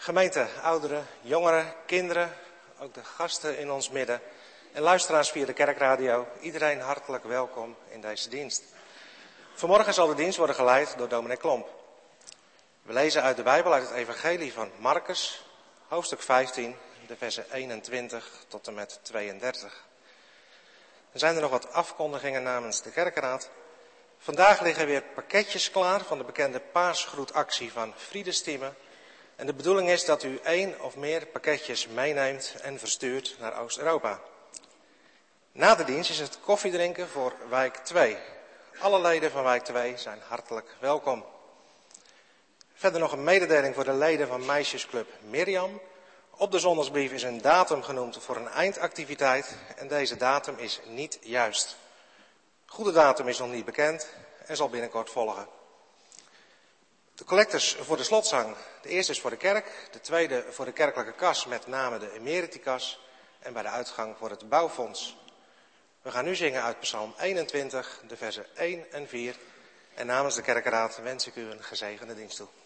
Gemeente, ouderen, jongeren, kinderen, ook de gasten in ons midden en luisteraars via de kerkradio, iedereen hartelijk welkom in deze dienst. Vanmorgen zal de dienst worden geleid door dominee Klomp. We lezen uit de Bijbel, uit het evangelie van Marcus, hoofdstuk 15, de versen 21 tot en met 32. Er zijn er nog wat afkondigingen namens de kerkraad. Vandaag liggen weer pakketjes klaar van de bekende paasgroetactie van Friedestiemen. En de bedoeling is dat u 1 of meer pakketjes meeneemt en verstuurt naar Oost-Europa. Na de dienst is het koffiedrinken voor wijk 2. Alle leden van wijk 2 zijn hartelijk welkom. Verder nog een mededeling voor de leden van meisjesclub Mirjam. Op de zondagsbrief is een datum genoemd voor een eindactiviteit en deze datum is niet juist. Goede datum is nog niet bekend en zal binnenkort volgen. De collectors voor de slotzang. De eerste is voor de kerk, de tweede voor de kerkelijke kas, met name de emeritikas, en bij de uitgang voor het bouwfonds. We gaan nu zingen uit Psalm 21, de versen 1 en 4. En namens de kerkraad wens ik u een gezegende dienst toe.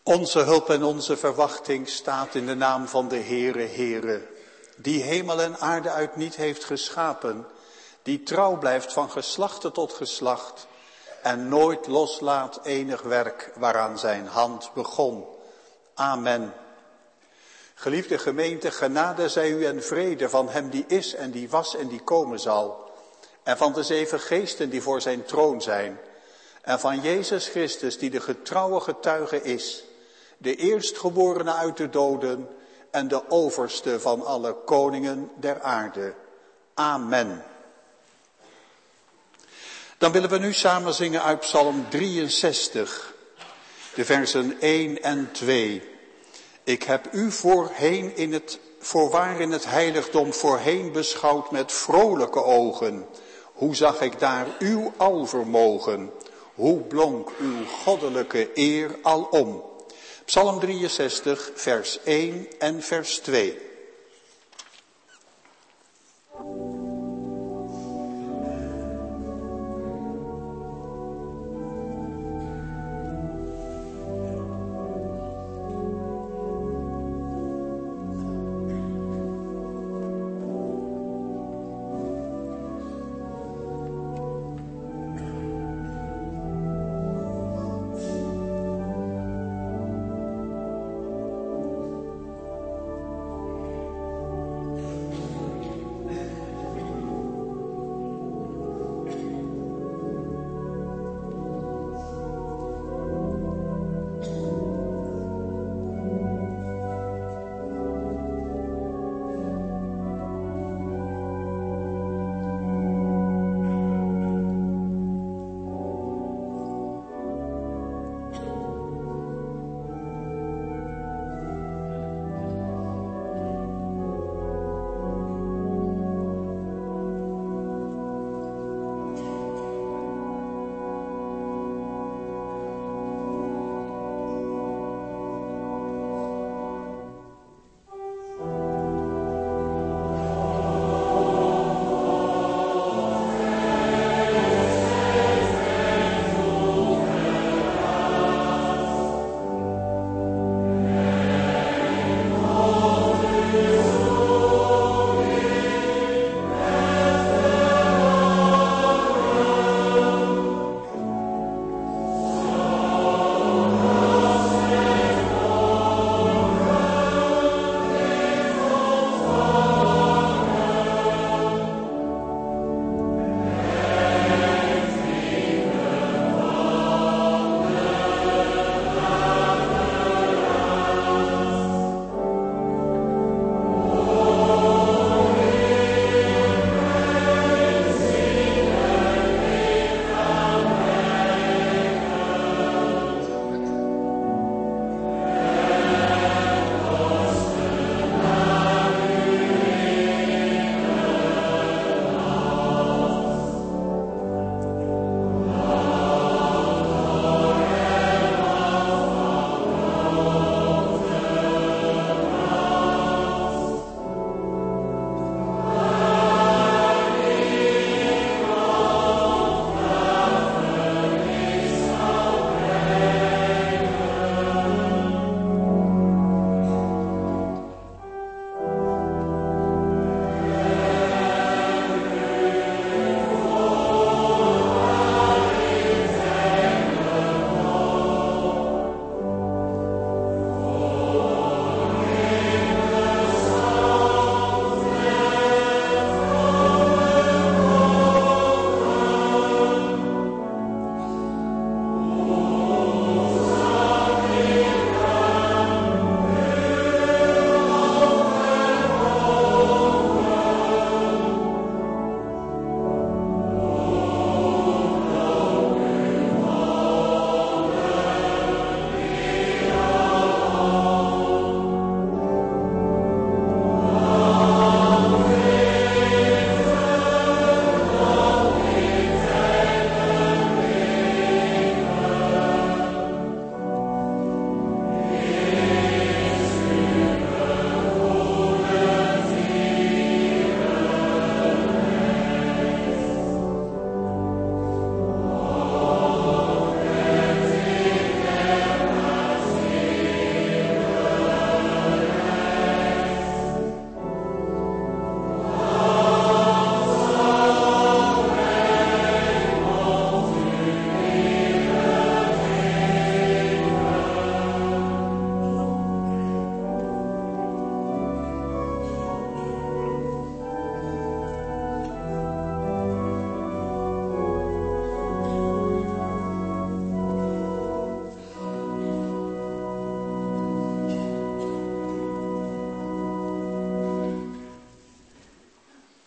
Onze hulp en onze verwachting staat in de naam van de Heere, die hemel en aarde uit niet heeft geschapen, die trouw blijft van geslachte tot geslacht en nooit loslaat enig werk waaraan zijn hand begon. Amen. Geliefde gemeente, genade zij u en vrede van hem die is en die was en die komen zal, en van de 7 geesten die voor zijn troon zijn, en van Jezus Christus die de getrouwe getuige is, de eerstgeborene uit de doden en de overste van alle koningen der aarde. Amen. Dan willen we nu samen zingen uit Psalm 63, de versen 1 en 2. Ik heb u voorwaar in het heiligdom voorheen beschouwd met vrolijke ogen. Hoe zag ik daar uw alvermogen? Hoe blonk uw goddelijke eer alom? Psalm 63, vers 1 en vers 2.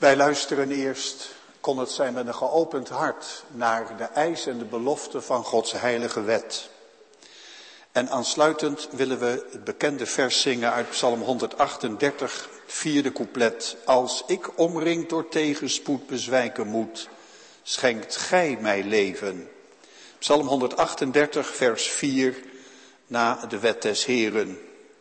Wij luisteren eerst, kon het zijn met een geopend hart, naar de eis en de belofte van Gods heilige wet. En aansluitend willen we het bekende vers zingen uit Psalm 138, vierde couplet. Als ik omringd door tegenspoed bezwijken moet, schenkt gij mij leven. Psalm 138, vers 4, na de wet des Heeren.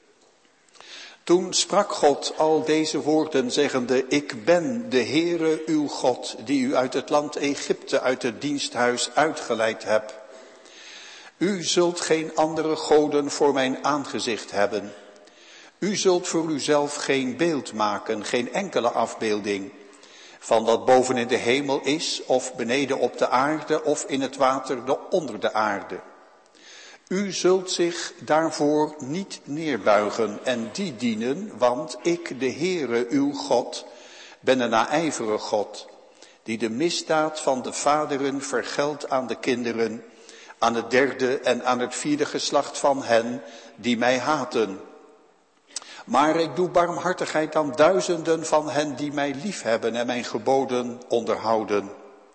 Toen sprak God al deze woorden, zeggende, ik ben de Heere uw God, die u uit het land Egypte, uit het diensthuis uitgeleid hebt. U zult geen andere goden voor mijn aangezicht hebben. U zult voor uzelf geen beeld maken, geen enkele afbeelding, van wat boven in de hemel is, of beneden op de aarde, of in het water onder de aarde. U zult zich daarvoor niet neerbuigen en die dienen, want ik, de Heere, uw God, ben een naijverige God, die de misdaad van de vaderen vergeldt aan de kinderen, aan het derde en aan het vierde geslacht van hen die mij haten. Maar ik doe barmhartigheid aan duizenden van hen die mij liefhebben en mijn geboden onderhouden.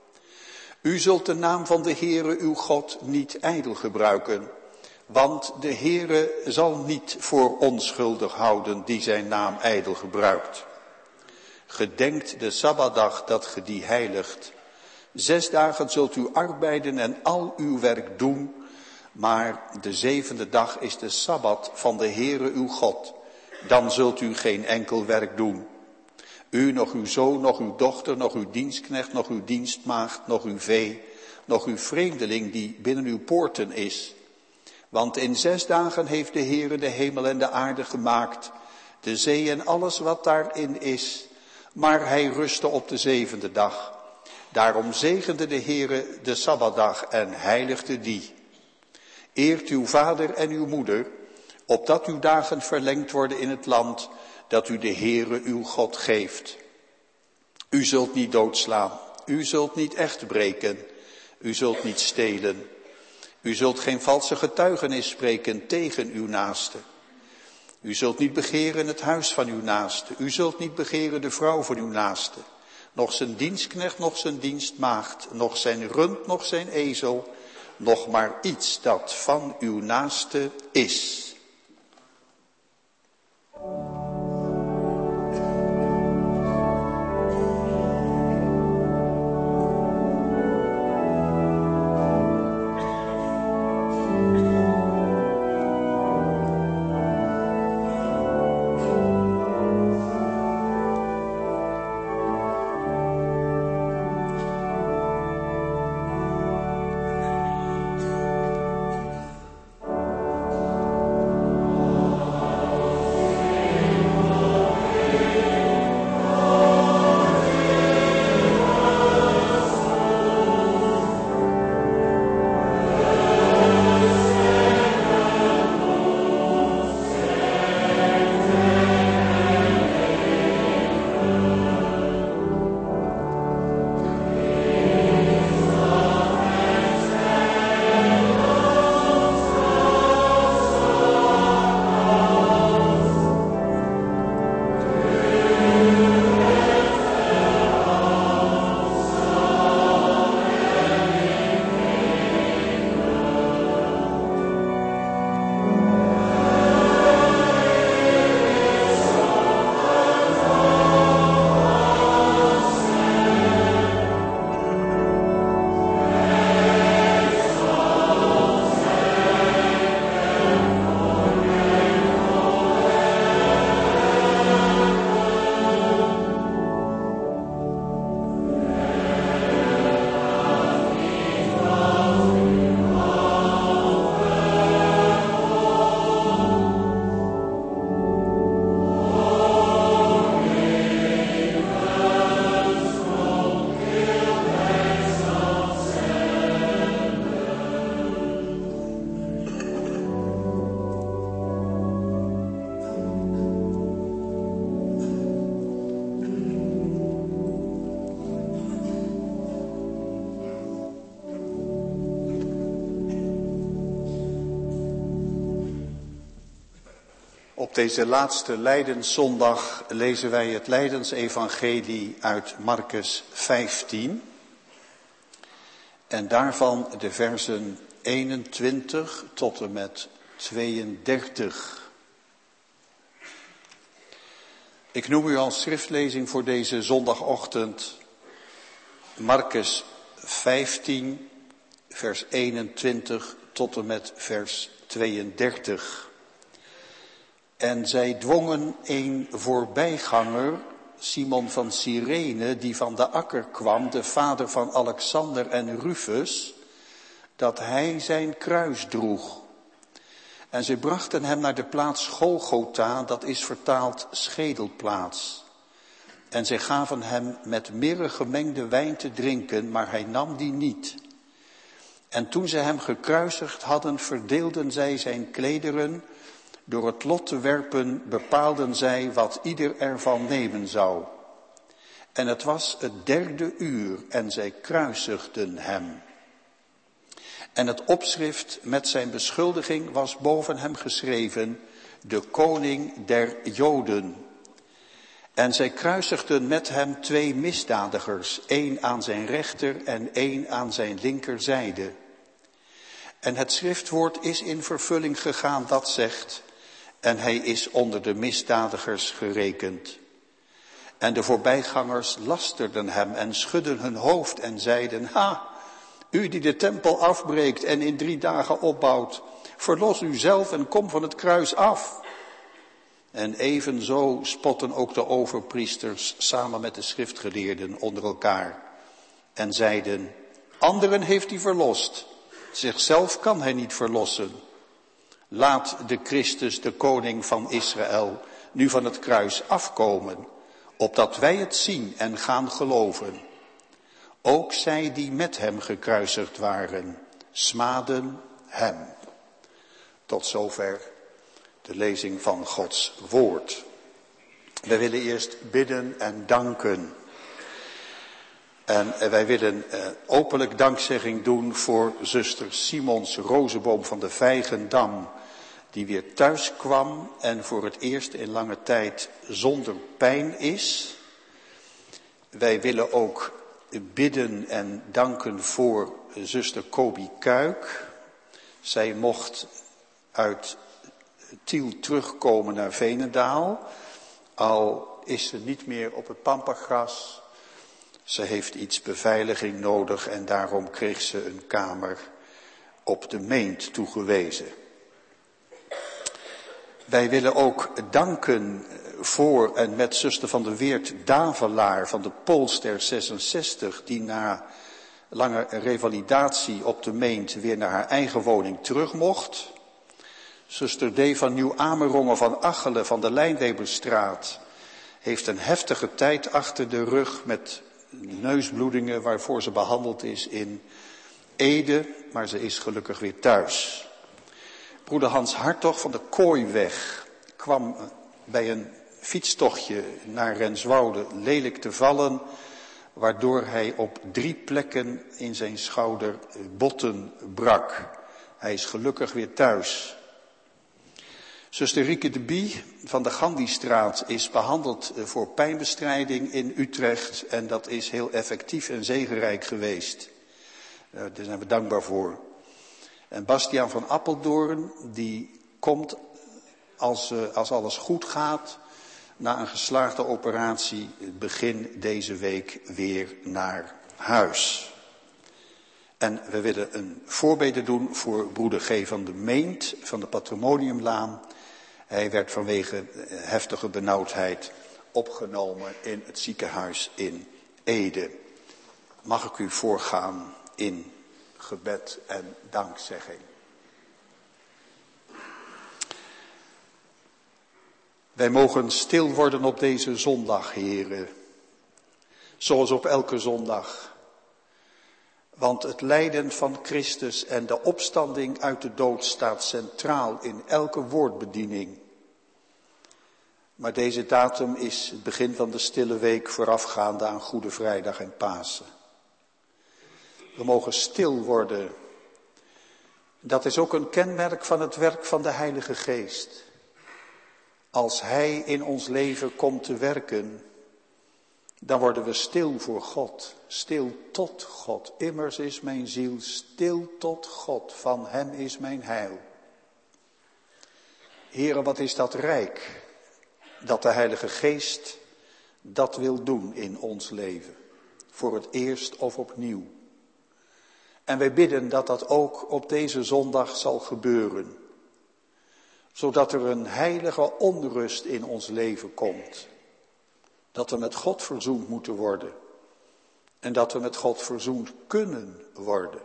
U zult de naam van de Heere uw God niet ijdel gebruiken, want de Heere zal niet voor onschuldig houden die zijn naam ijdel gebruikt. Gedenkt de Sabbatdag dat ge die heiligt. 6 dagen zult u arbeiden en al uw werk doen, maar de 7e dag is de Sabbat van de Heere uw God. Dan zult u geen enkel werk doen. U, nog uw zoon, nog uw dochter, nog uw dienstknecht, nog uw dienstmaagd, nog uw vee, nog uw vreemdeling die binnen uw poorten is. Want in 6 dagen heeft de Heere de hemel en de aarde gemaakt, de zee en alles wat daarin is. Maar hij rustte op de 7e dag. Daarom zegende de Heere de Sabbatdag en heiligde die. Eert uw vader en uw moeder, opdat uw dagen verlengd worden in het land dat u de Heere uw God geeft. U zult niet doodslaan, u zult niet echt breken, u zult niet stelen. U zult geen valse getuigenis spreken tegen uw naaste. U zult niet begeren het huis van uw naaste, u zult niet begeren de vrouw van uw naaste. Nog zijn dienstknecht, nog zijn dienstmaagd, nog zijn rund, nog zijn ezel, nog maar iets dat van uw naaste is. deze laatste Lijdenszondag lezen wij het Lijdensevangelie uit Marcus 15. En daarvan de versen 21 tot en met 32. Ik noem u als schriftlezing voor deze zondagochtend Marcus 15, vers 21 tot en met vers 32. En zij dwongen een voorbijganger, Simon van Cyrene, die van de akker kwam, de vader van Alexander en Rufus, dat hij zijn kruis droeg. En zij brachten hem naar de plaats Golgotha, dat is vertaald schedelplaats. En zij gaven hem met mirre gemengde wijn te drinken, maar hij nam die niet. En toen zij hem gekruisigd hadden, verdeelden zij zijn klederen. Door het lot te werpen bepaalden zij wat ieder ervan nemen zou. En het was het 3e uur en zij kruisigden hem. En het opschrift met zijn beschuldiging was boven hem geschreven: de koning der Joden. En zij kruisigden met hem 2 misdadigers, 1 aan zijn rechter en 1 aan zijn linkerzijde. En het schriftwoord is in vervulling gegaan dat zegt: en hij is onder de misdadigers gerekend. En de voorbijgangers lasterden hem en schudden hun hoofd en zeiden: ha, u die de tempel afbreekt en in 3 dagen opbouwt, verlos u zelf en kom van het kruis af. En evenzo spotten ook de overpriesters samen met de schriftgeleerden onder elkaar. En zeiden: anderen heeft hij verlost, zichzelf kan hij niet verlossen. Laat de Christus, de koning van Israël, nu van het kruis afkomen, opdat wij het zien en gaan geloven. Ook zij die met hem gekruisigd waren, smaadden hem. Tot zover de lezing van Gods woord. Wij willen eerst bidden en danken. En wij willen openlijk dankzegging doen voor zuster Simons Rozeboom van de Vijgendam, die weer thuis kwam en voor het eerst in lange tijd zonder pijn is. Wij willen ook bidden en danken voor zuster Kobi Kuik. Zij mocht uit Tiel terugkomen naar Veenendaal, al is ze niet meer op het pampagras. Ze heeft iets beveiliging nodig en daarom kreeg ze een kamer op de Meent toegewezen. Wij willen ook danken voor en met zuster van de Weert Davelaar van de Poolster 66, die na lange revalidatie op de Meent weer naar haar eigen woning terug mocht. Zuster D. van Nieuw-Amerongen van Achelen van de Lijnweberstraat heeft een heftige tijd achter de rug met neusbloedingen waarvoor ze behandeld is in Ede, maar ze is gelukkig weer thuis. Broeder Hans Hartog van de Kooiweg kwam bij een fietstochtje naar Renswoude lelijk te vallen, waardoor hij op 3 plekken in zijn schouder botten brak. Hij is gelukkig weer thuis. Zuster Rieke de Bie van de Gandhistraat is behandeld voor pijnbestrijding in Utrecht en dat is heel effectief en zegenrijk geweest. Daar zijn we dankbaar voor. En Bastiaan van Appeldoorn, die komt als alles goed gaat, na een geslaagde operatie begin deze week weer naar huis. En we willen een voorbede doen voor broeder G. van de Meent van de Patrimoniumlaan. Hij werd vanwege heftige benauwdheid opgenomen in het ziekenhuis in Ede. Mag ik u voorgaan in gebed en dankzegging. Wij mogen stil worden op deze zondag, Heere, zoals op elke zondag. Want het lijden van Christus en de opstanding uit de dood staat centraal in elke woordbediening. Maar deze datum is het begin van de stille week voorafgaande aan Goede Vrijdag en Pasen. We mogen stil worden. Dat is ook een kenmerk van het werk van de Heilige Geest. als Hij in ons leven komt te werken, dan worden we stil voor God, stil tot God. Immers is mijn ziel stil tot God, van Hem is mijn heil. Heere, wat is dat rijk, dat de Heilige Geest dat wil doen in ons leven, voor het eerst of opnieuw. En wij bidden dat dat ook op deze zondag zal gebeuren, zodat er een heilige onrust in ons leven komt. Dat we met God verzoend moeten worden. En dat we met God verzoend kunnen worden.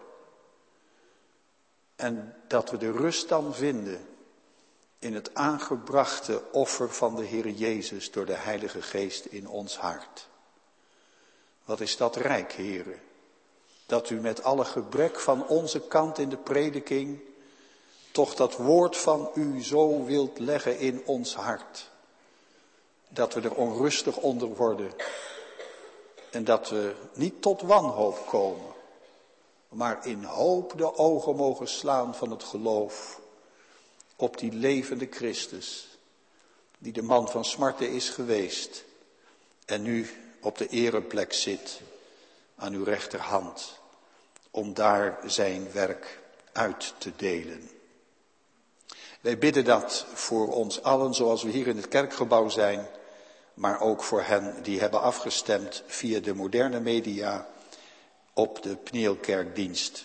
En dat we de rust dan vinden in het aangebrachte offer van de Heer Jezus door de Heilige Geest in ons hart. Wat is dat rijk, Heere, dat u met alle gebrek van onze kant in de prediking toch dat woord van u zo wilt leggen in ons hart. Dat we er onrustig onder worden. En dat we niet tot wanhoop komen. Maar in hoop de ogen mogen slaan van het geloof. Op die levende Christus. Die de man van smarten is geweest. En nu op de ereplek zit. Aan uw rechterhand. Om daar zijn werk uit te delen. Wij bidden dat voor ons allen zoals we hier in het kerkgebouw zijn. Maar ook voor hen die hebben afgestemd via de moderne media op de Pnielkerkdienst.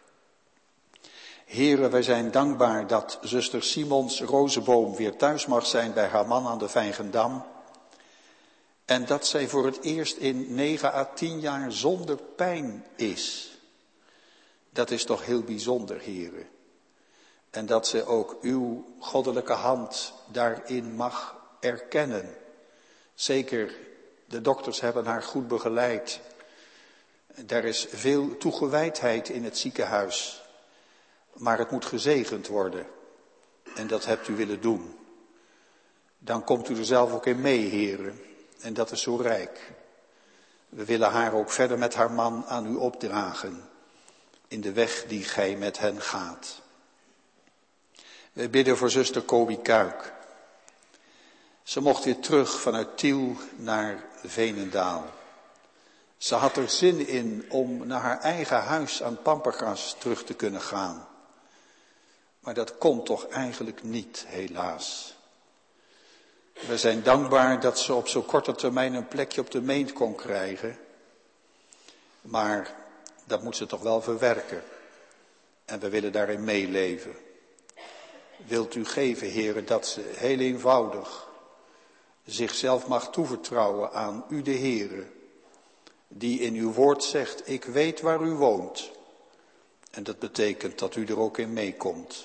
Heren, wij zijn dankbaar dat zuster Simons Rozeboom weer thuis mag zijn bij haar man aan de Vijgendam. En dat zij voor het eerst in 9 à 10 jaar zonder pijn is. Dat is toch heel bijzonder, heren. En dat zij ook uw goddelijke hand daarin mag erkennen. Zeker, de dokters hebben haar goed begeleid. Er is veel toegewijdheid in het ziekenhuis. Maar het moet gezegend worden. En dat hebt u willen doen. Dan komt u er zelf ook in mee, heren. En dat is zo rijk. We willen haar ook verder met haar man aan u opdragen. In de weg die gij met hen gaat. We bidden voor zuster Kobi Kuik. Ze mocht weer terug vanuit Tiel naar Veenendaal. Ze had er zin in om naar haar eigen huis aan Pampergras terug te kunnen gaan. Maar dat kon toch eigenlijk niet, helaas. We zijn dankbaar dat ze op zo'n korte termijn een plekje op de Meent kon krijgen. Maar dat moet ze toch wel verwerken. En we willen daarin meeleven. Wilt u geven, heren, dat ze heel eenvoudig zichzelf mag toevertrouwen aan u de Heere, die in uw woord zegt, ik weet waar u woont. En dat betekent dat u er ook in meekomt.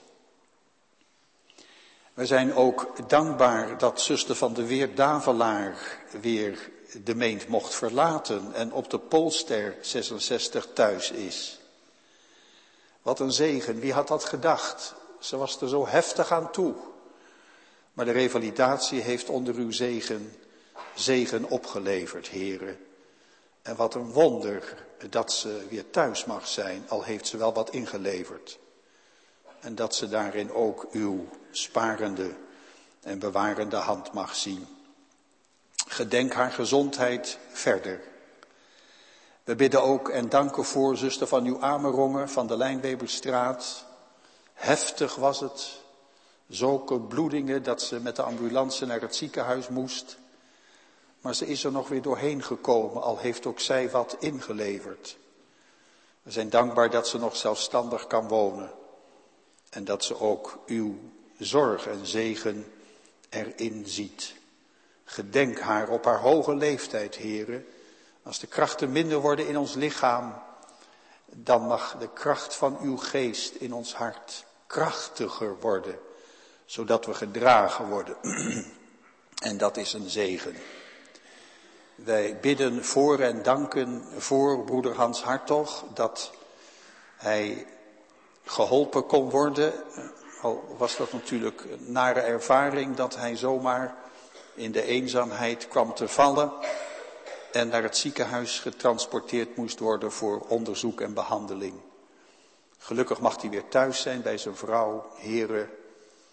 We zijn ook dankbaar dat zuster van de Weer Davelaar weer de Meent mocht verlaten en op de Polster 66 thuis is. Wat een zegen, wie had dat gedacht? Ze was er zo heftig aan toe. Maar de revalidatie heeft onder uw zegen opgeleverd, heren. En wat een wonder dat ze weer thuis mag zijn, al heeft ze wel wat ingeleverd. En dat ze daarin ook uw sparende en bewarende hand mag zien. Gedenk haar gezondheid verder. We bidden ook en danken voor zuster van uw Amerongen van de Lijnweberstraat. Heftig was het. Zulke bloedingen dat ze met de ambulance naar het ziekenhuis moest. Maar ze is er nog weer doorheen gekomen, al heeft ook zij wat ingeleverd. We zijn dankbaar dat ze nog zelfstandig kan wonen. En dat ze ook uw zorg en zegen erin ziet. Gedenk haar op haar hoge leeftijd, heren. Als de krachten minder worden in ons lichaam, dan mag de kracht van uw geest in ons hart krachtiger worden. Zodat we gedragen worden. En dat is een zegen. Wij bidden voor en danken voor broeder Hans Hartog dat hij geholpen kon worden. Al was dat natuurlijk een nare ervaring dat hij zomaar in de eenzaamheid kwam te vallen. En naar het ziekenhuis getransporteerd moest worden voor onderzoek en behandeling. Gelukkig mag hij weer thuis zijn bij zijn vrouw, heren.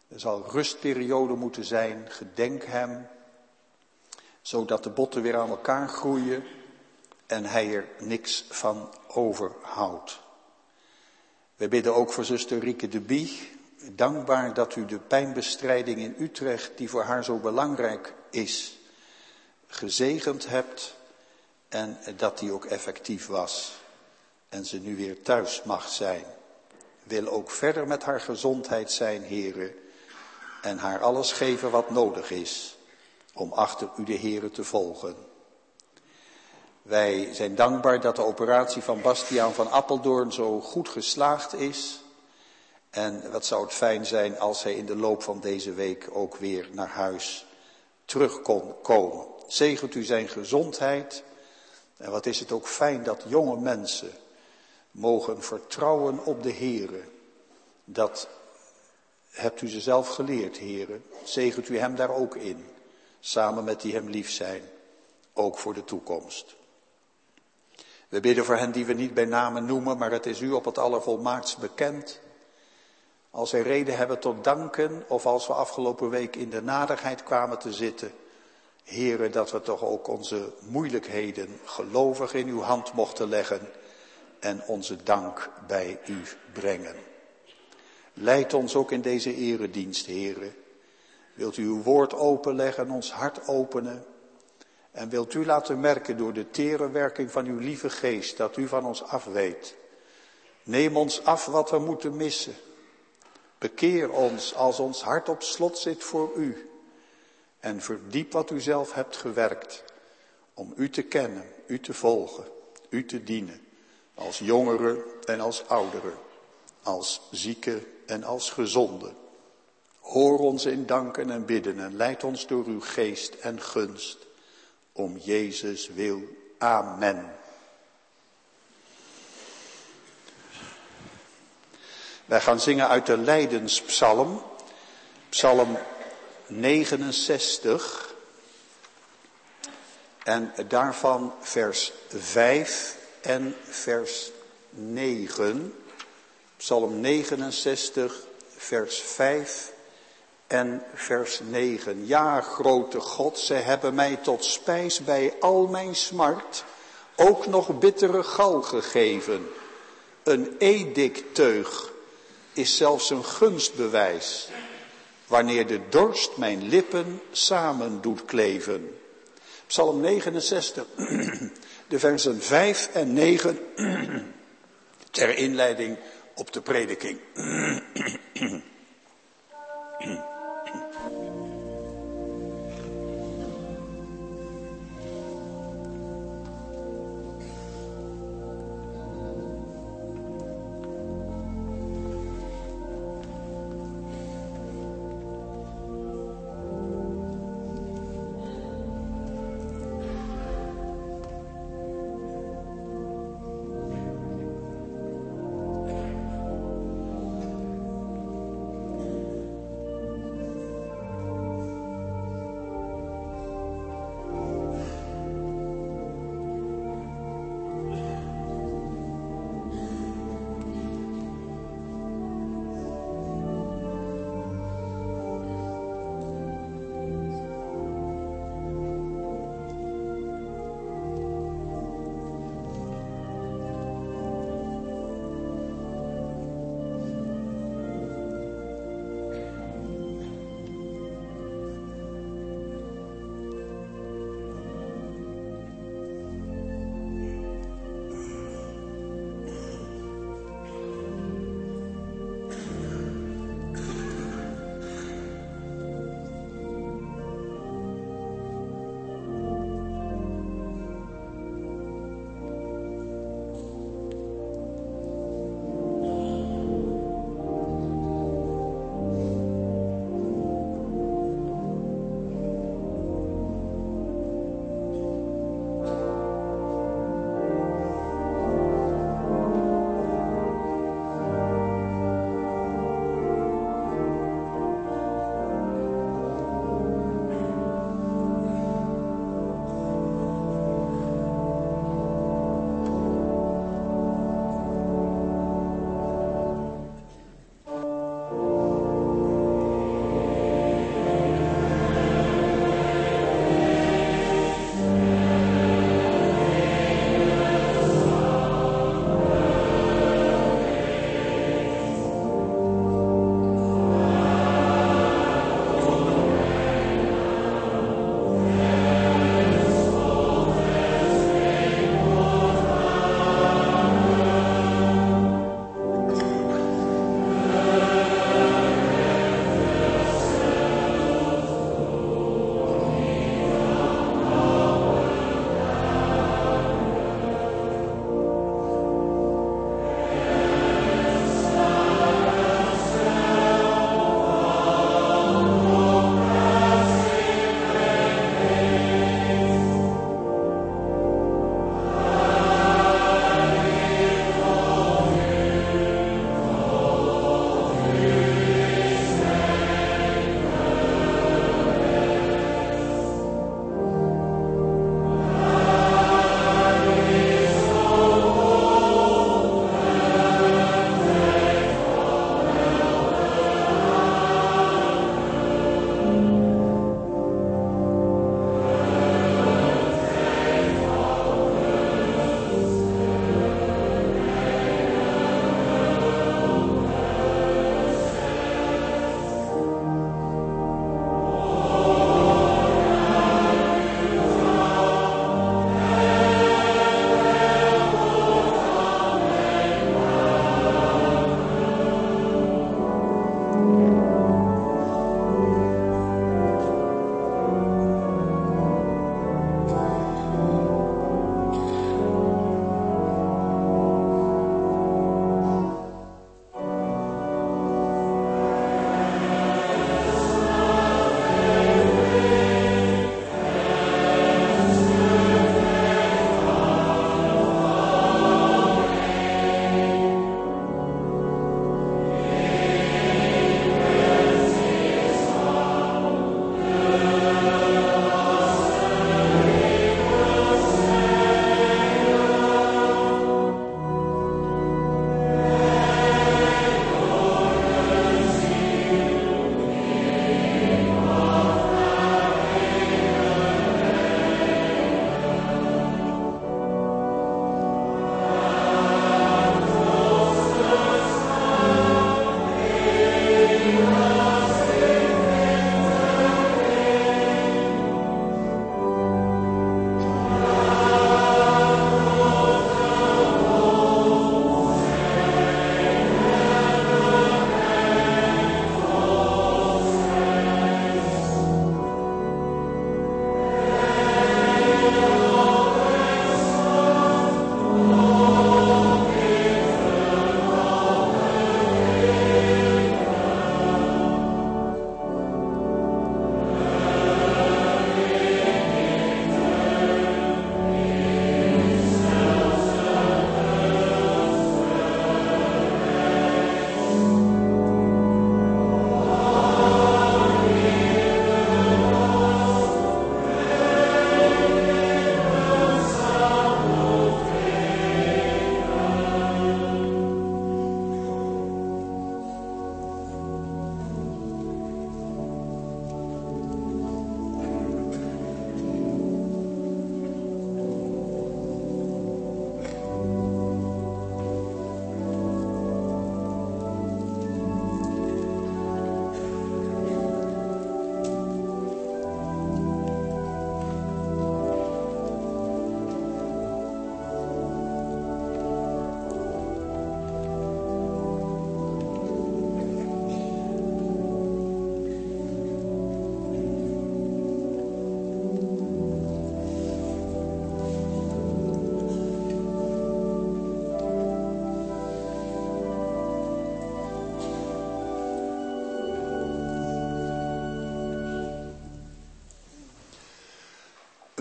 Er zal rustperiode moeten zijn, gedenk hem, zodat de botten weer aan elkaar groeien en hij er niks van overhoudt. We bidden ook voor zuster Rieke de Bie, dankbaar dat u de pijnbestrijding in Utrecht, die voor haar zo belangrijk is, gezegend hebt en dat die ook effectief was en ze nu weer thuis mag zijn. Wil ook verder met haar gezondheid zijn, Heere, en haar alles geven wat nodig is om achter u de Heere te volgen. Wij zijn dankbaar dat de operatie van Bastiaan van Apeldoorn zo goed geslaagd is. En wat zou het fijn zijn als hij in de loop van deze week ook weer naar huis terug kon komen. Zegent u zijn gezondheid. En wat is het ook fijn dat jonge mensen mogen vertrouwen op de Heere. Dat hebt u ze zelf geleerd, Heere. Zegent u hem daar ook in. Samen met die hem lief zijn. Ook voor de toekomst. We bidden voor hen die we niet bij namen noemen, maar het is u op het allervolmaaktst bekend. Als zij reden hebben tot danken, of als we afgelopen week in de nadigheid kwamen te zitten. Heere, dat we toch ook onze moeilijkheden gelovig in uw hand mochten leggen en onze dank bij u brengen. Leid ons ook in deze eredienst, Heere. Wilt u uw woord openleggen, ons hart openen. En wilt u laten merken door de tere werking van uw lieve geest dat u van ons afweet. Neem ons af wat we moeten missen. Bekeer ons als ons hart op slot zit voor u. En verdiep wat u zelf hebt gewerkt. Om u te kennen, u te volgen, u te dienen. Als jongeren en als ouderen. Als zieken en als gezonden. Hoor ons in danken en bidden en leid ons door uw geest en gunst. Om Jezus wil. Amen. Wij gaan zingen uit de Lijdenspsalm. Psalm 69. En daarvan vers 5 en vers 9. Psalm 69, vers 5 en vers 9. Ja, grote God, zij hebben mij tot spijs bij al mijn smart ook nog bittere gal gegeven. Een edictteug is zelfs een gunstbewijs, wanneer de dorst mijn lippen samen doet kleven. Psalm 69, de versen 5 en 9, ter inleiding op de prediking.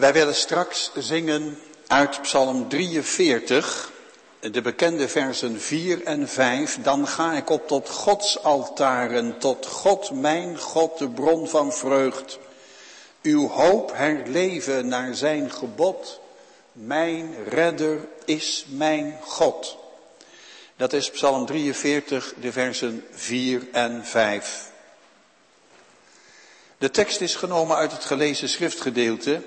Wij willen straks zingen uit Psalm 43, de bekende versen 4 en 5. Dan ga ik op tot Gods altaren, tot God, mijn God, de bron van vreugd. Uw hoop herleven naar zijn gebod. Mijn redder is mijn God. Dat is Psalm 43, de versen 4 en 5. De tekst is genomen uit het gelezen schriftgedeelte.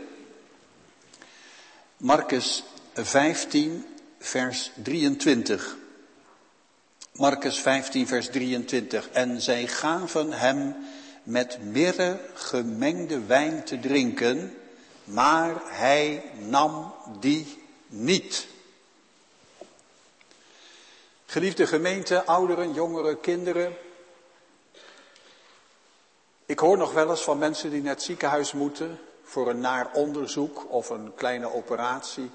Markus 15, vers 23. Markus 15, vers 23. En zij gaven hem met mirre gemengde wijn te drinken, maar hij nam die niet. Geliefde gemeente, ouderen, jongeren, kinderen. Ik hoor nog wel eens van mensen die naar het ziekenhuis moeten voor een naar onderzoek of een kleine operatie.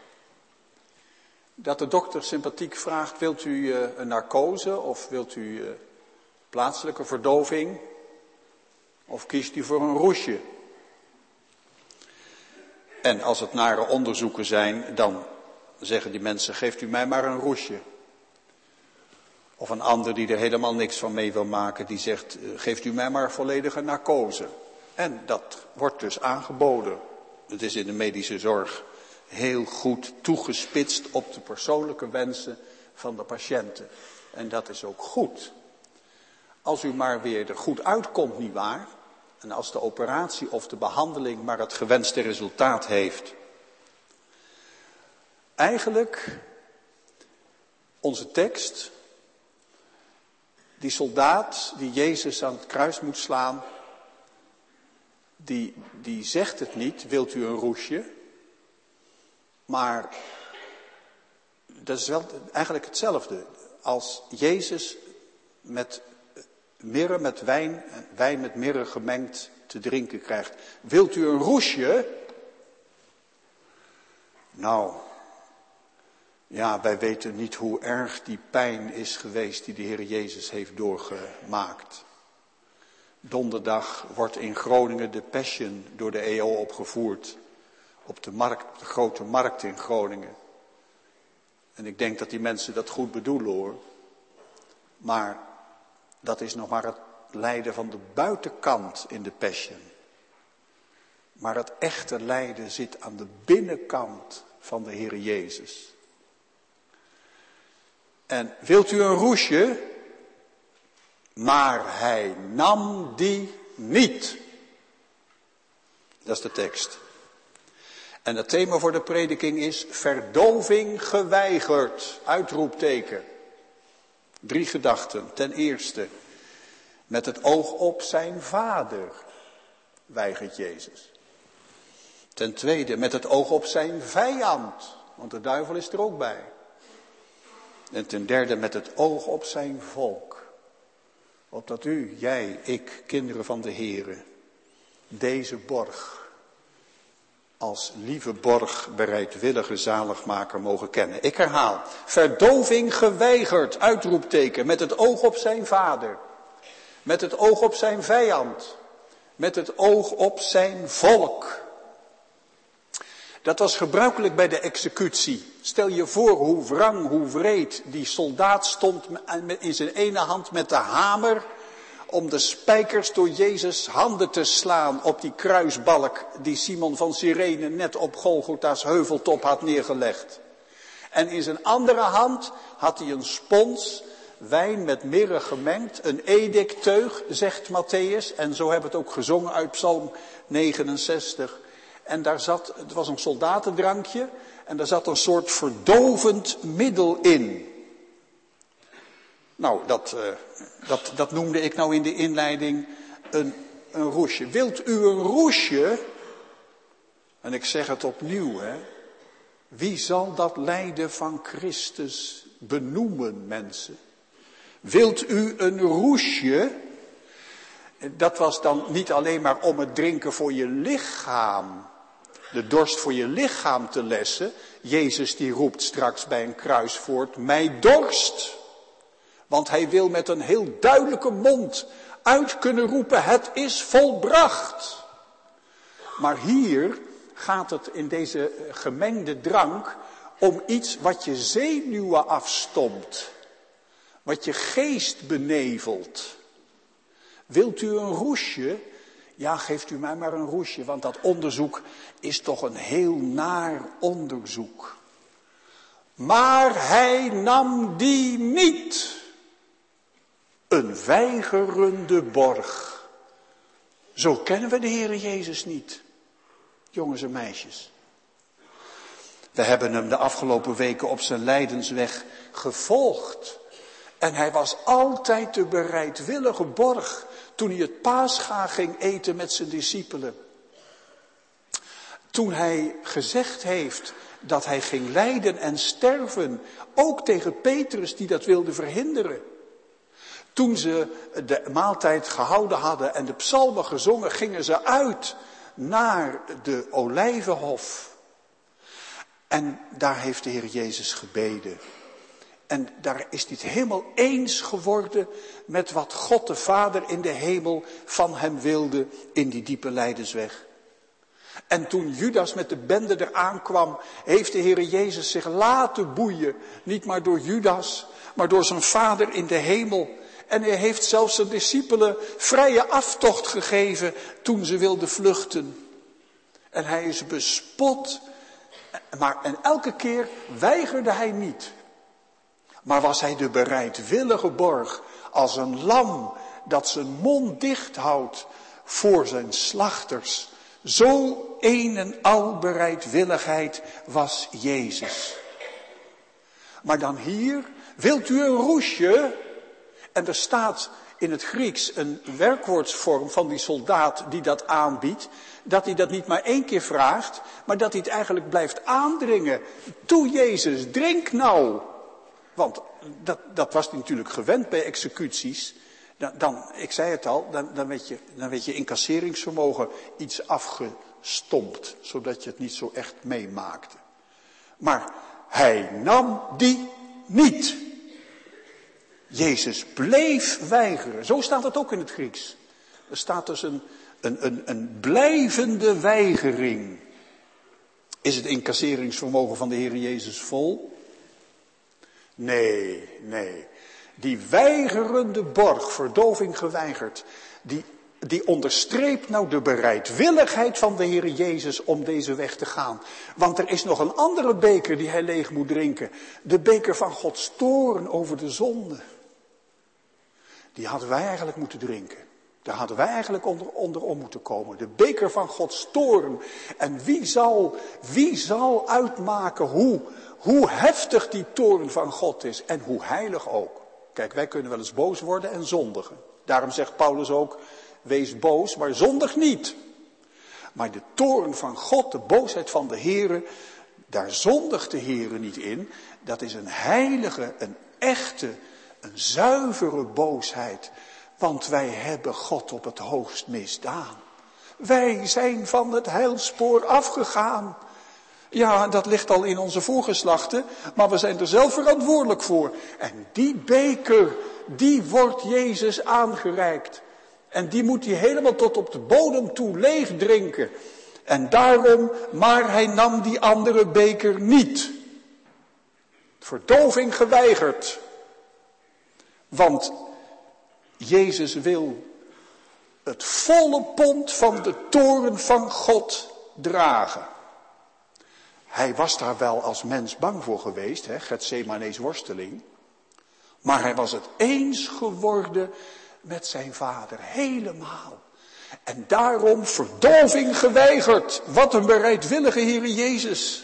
Dat de dokter sympathiek vraagt, wilt u een narcose of wilt u plaatselijke verdoving? Of kiest u voor een roesje? En als het nare onderzoeken zijn, dan zeggen die mensen, geeft u mij maar een roesje. Of een ander die er helemaal niks van mee wil maken, die zegt, geeft u mij maar volledige narcose. En dat wordt dus aangeboden. Het is in de medische zorg heel goed toegespitst op de persoonlijke wensen van de patiënten. En dat is ook goed. Als u maar weer er goed uitkomt, nietwaar? En als de operatie of de behandeling maar het gewenste resultaat heeft. Eigenlijk, onze tekst, die soldaat die Jezus aan het kruis moet slaan, die zegt het niet, wilt u een roesje? Maar dat is wel eigenlijk hetzelfde. Als Jezus met mirre, met wijn met mirre gemengd te drinken krijgt. Wilt u een roesje? Nou, ja, wij weten niet hoe erg die pijn is geweest die de Heer Jezus heeft doorgemaakt. Donderdag wordt in Groningen de Passion door de EO opgevoerd. Op de markt, de grote markt in Groningen. En ik denk dat die mensen dat goed bedoelen hoor. Maar dat is nog maar het lijden van de buitenkant in de Passion. Maar het echte lijden zit aan de binnenkant van de Heer Jezus. En wilt u een roesje? Maar hij nam die niet. Dat is de tekst. En het thema voor de prediking is verdoving geweigerd. Uitroepteken. 3 gedachten. Ten eerste, met het oog op zijn vader weigert Jezus. Ten tweede, met het oog op zijn vijand. Want de duivel is er ook bij. En ten derde, met het oog op zijn volk. Opdat u, jij, ik, kinderen van de Heere, deze borg als lieve borg bereidwillige zaligmaker mogen kennen. Ik herhaal, verdoving geweigerd, uitroepteken, met het oog op zijn vader. Met het oog op zijn vijand. Met het oog op zijn volk. Dat was gebruikelijk bij de executie. Stel je voor hoe wrang, hoe wreed die soldaat stond in zijn ene hand met de hamer om de spijkers door Jezus handen te slaan op die kruisbalk die Simon van Cyrene net op Golgotha's heuveltop had neergelegd. En in zijn andere hand had hij een spons, wijn met mirre gemengd, een edikteug, zegt Matthäus. En zo hebben we het ook gezongen uit Psalm 69. En daar zat, het was een soldatendrankje, en daar zat een soort verdovend middel in. Nou, dat noemde ik nou in de inleiding een roesje. Wilt u een roesje? En ik zeg het opnieuw, hè. Wie zal dat lijden van Christus benoemen, mensen? Wilt u een roesje? Dat was dan niet alleen maar om het drinken voor je lichaam, de dorst voor je lichaam te lessen. Jezus die roept straks bij een kruis voort, mij dorst. Want hij wil met een heel duidelijke mond uit kunnen roepen, het is volbracht. Maar hier gaat het in deze gemengde drank om iets wat je zenuwen afstomt. Wat je geest benevelt. Wilt u een roesje? Ja, geeft u mij maar een roesje, want dat onderzoek is toch een heel naar onderzoek. Maar hij nam die niet. Een weigerende borg. Zo kennen we de Heere Jezus niet. Jongens en meisjes. We hebben hem de afgelopen weken op zijn lijdensweg gevolgd. En hij was altijd de bereidwillige borg toen hij het Pascha ging eten met zijn discipelen. Toen hij gezegd heeft dat hij ging lijden en sterven, ook tegen Petrus die dat wilde verhinderen. Toen ze de maaltijd gehouden hadden en de psalmen gezongen, gingen ze uit naar de Olijvenhof. En daar heeft de Heer Jezus gebeden. En daar is hij het helemaal eens geworden met wat God de Vader in de hemel van hem wilde in die diepe lijdensweg. En toen Judas met de bende eraan kwam, heeft de Heer Jezus zich laten boeien. Niet maar door Judas, maar door zijn Vader in de hemel. En hij heeft zelfs zijn discipelen vrije aftocht gegeven toen ze wilden vluchten. En hij is bespot. En elke keer weigerde hij niet. Maar was hij de bereidwillige borg als een lam dat zijn mond dicht houdt voor zijn slachters. Zo een en al bereidwilligheid was Jezus. Maar dan hier, wilt u een roesje? En er staat in het Grieks een werkwoordsvorm van die soldaat die dat aanbiedt. Dat hij dat niet maar 1 keer vraagt, maar dat hij het eigenlijk blijft aandringen. Toe Jezus, drink nou. Want dat was hij natuurlijk gewend bij executies. Ik zei het al, dan werd je incasseringsvermogen iets afgestompt. Zodat je het niet zo echt meemaakte. Maar hij nam die niet. Jezus bleef weigeren. Zo staat het ook in het Grieks. Er staat dus een blijvende weigering. Is het incasseringsvermogen van de Heer Jezus vol? Nee. Die weigerende borg, verdoving geweigerd, die onderstreept nou de bereidwilligheid van de Heer Jezus om deze weg te gaan. Want er is nog een andere beker die hij leeg moet drinken. De beker van Gods toorn over de zonde. Die hadden wij eigenlijk moeten drinken. Daar hadden wij eigenlijk onder om moeten komen. De beker van Gods toorn. En wie zal uitmaken hoe heftig die toorn van God is en hoe heilig ook. Kijk, wij kunnen wel eens boos worden en zondigen. Daarom zegt Paulus ook, wees boos, maar zondig niet. Maar de toorn van God, de boosheid van de Heere, daar zondigt de Heere niet in. Dat is een heilige, een echte, een zuivere boosheid. Want wij hebben God op het hoogst misdaan. Wij zijn van het heilspoor afgegaan. Ja, dat ligt al in onze voorgeslachten, maar we zijn er zelf verantwoordelijk voor. En die beker, die wordt Jezus aangereikt. En die moet hij helemaal tot op de bodem toe leeg drinken. En daarom, maar hij nam die andere beker niet. Verdoving geweigerd. Want Jezus wil het volle pond van de toorn van God dragen. Hij was daar wel als mens bang voor geweest, Gethsemane's worsteling. Maar hij was het eens geworden met zijn Vader, helemaal. En daarom verdoving geweigerd. Wat een bereidwillige Heere Jezus.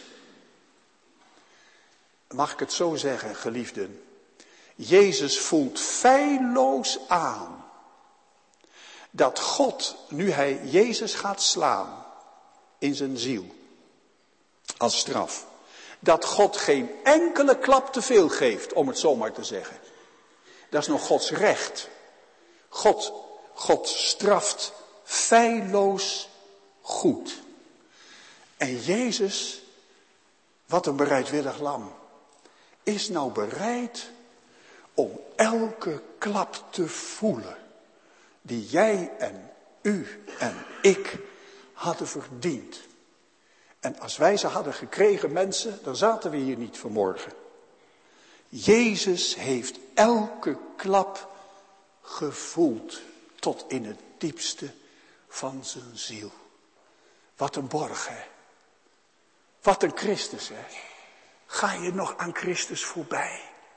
Mag ik het zo zeggen, geliefden? Jezus voelt feilloos aan dat God, nu hij Jezus gaat slaan in zijn ziel, als straf, dat God geen enkele klap te veel geeft, om het zo maar te zeggen. Dat is nog Gods recht. God straft feilloos goed. En Jezus, wat een bereidwillig lam, is nou bereid om elke klap te voelen die jij en u en ik hadden verdiend. En als wij ze hadden gekregen, mensen, dan zaten we hier niet vanmorgen. Jezus heeft elke klap gevoeld tot in het diepste van zijn ziel. Wat een borg, hè. Wat een Christus, hè. Ga je nog aan Christus voorbij?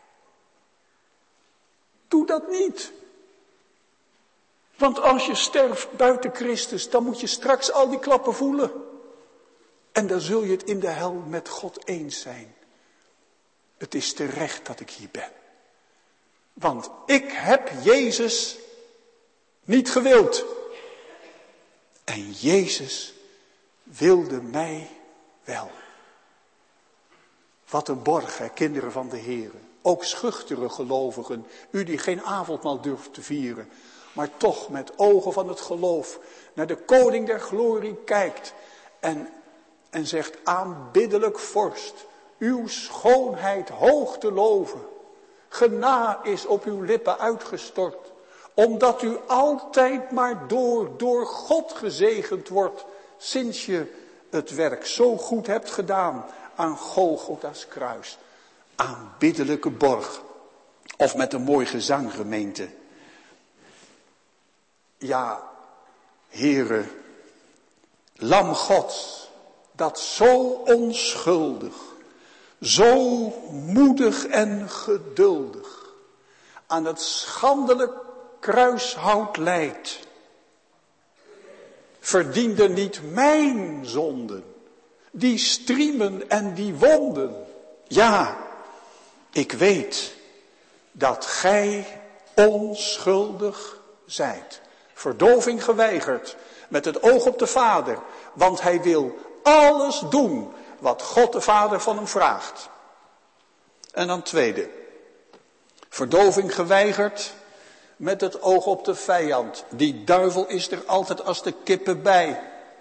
Doe dat niet. Want als je sterft buiten Christus, dan moet je straks al die klappen voelen. En dan zul je het in de hel met God eens zijn. Het is terecht dat ik hier ben. Want ik heb Jezus niet gewild. En Jezus wilde mij wel. Wat een borg, hè, kinderen van de Heer. Ook schuchtere gelovigen, u die geen avondmaal durft te vieren, maar toch met ogen van het geloof naar de koning der glorie kijkt en zegt: aanbiddelijk vorst, uw schoonheid hoog te loven. Gena is op uw lippen uitgestort, omdat u altijd maar door God gezegend wordt, sinds je het werk zo goed hebt gedaan aan Golgotha's kruis. Aanbiddelijke borg. Of met een mooi gezang, gemeente. Ja, Heere, Lam Gods, dat zo onschuldig, zo moedig en geduldig aan het schandelijk kruishout lijdt, verdiende niet mijn zonden, die striemen en die wonden. Ja, ik weet dat gij onschuldig zijt. Verdoving geweigerd, met het oog op de Vader, want hij wil alles doen wat God de Vader van hem vraagt. En dan tweede, verdoving geweigerd, met het oog op de vijand. Die duivel is er altijd als de kippen bij.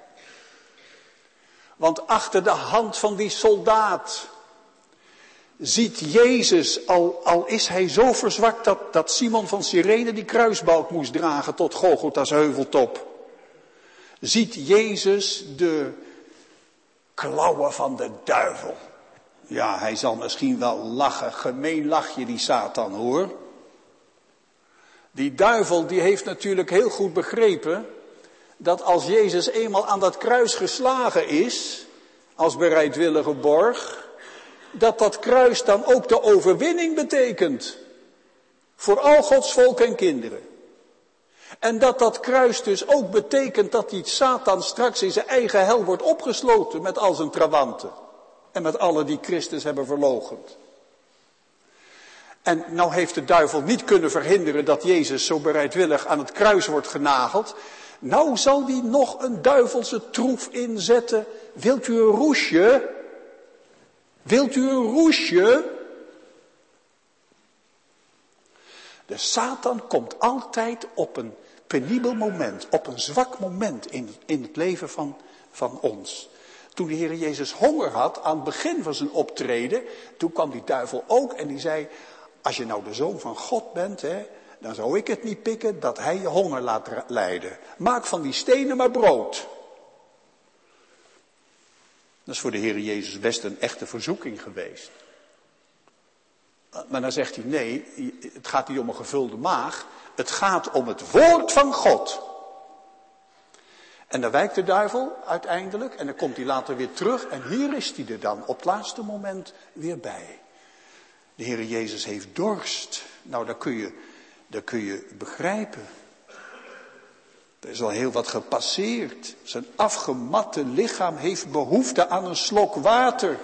Want achter de hand van die soldaat ziet Jezus, al is hij zo verzwakt dat Simon van Cyrene die kruisbalk moest dragen tot Golgotha's heuveltop. Ziet Jezus de klauwen van de duivel. Ja, hij zal misschien wel lachen, gemeen lachje die Satan, hoor. Die duivel die heeft natuurlijk heel goed begrepen dat als Jezus eenmaal aan dat kruis geslagen is, als bereidwillige borg, dat kruis dan ook de overwinning betekent. Voor al Gods volk en kinderen. En dat kruis dus ook betekent dat die Satan straks in zijn eigen hel wordt opgesloten met al zijn trawanten. En met alle die Christus hebben verloochend. En nou heeft de duivel niet kunnen verhinderen dat Jezus zo bereidwillig aan het kruis wordt genageld. Nou zal die nog een duivelse troef inzetten. Wilt u een roesje? Wilt u een roesje? De Satan komt altijd op een penibel moment, op een zwak moment in het leven van ons. Toen de Heer Jezus honger had aan het begin van zijn optreden, toen kwam die duivel ook en die zei: als je nou de Zoon van God bent, hè, dan zou ik het niet pikken dat hij je honger laat lijden. Maak van die stenen maar brood. Dat is voor de Heer Jezus best een echte verzoeking geweest. Maar dan zegt hij: nee, het gaat niet om een gevulde maag. Het gaat om het woord van God. En dan wijkt de duivel uiteindelijk en dan komt hij later weer terug. En hier is hij er dan op het laatste moment weer bij. De Heer Jezus heeft dorst. Nou, dat kun je begrijpen. Er is al heel wat gepasseerd. Zijn afgematte lichaam heeft behoefte aan een slok water.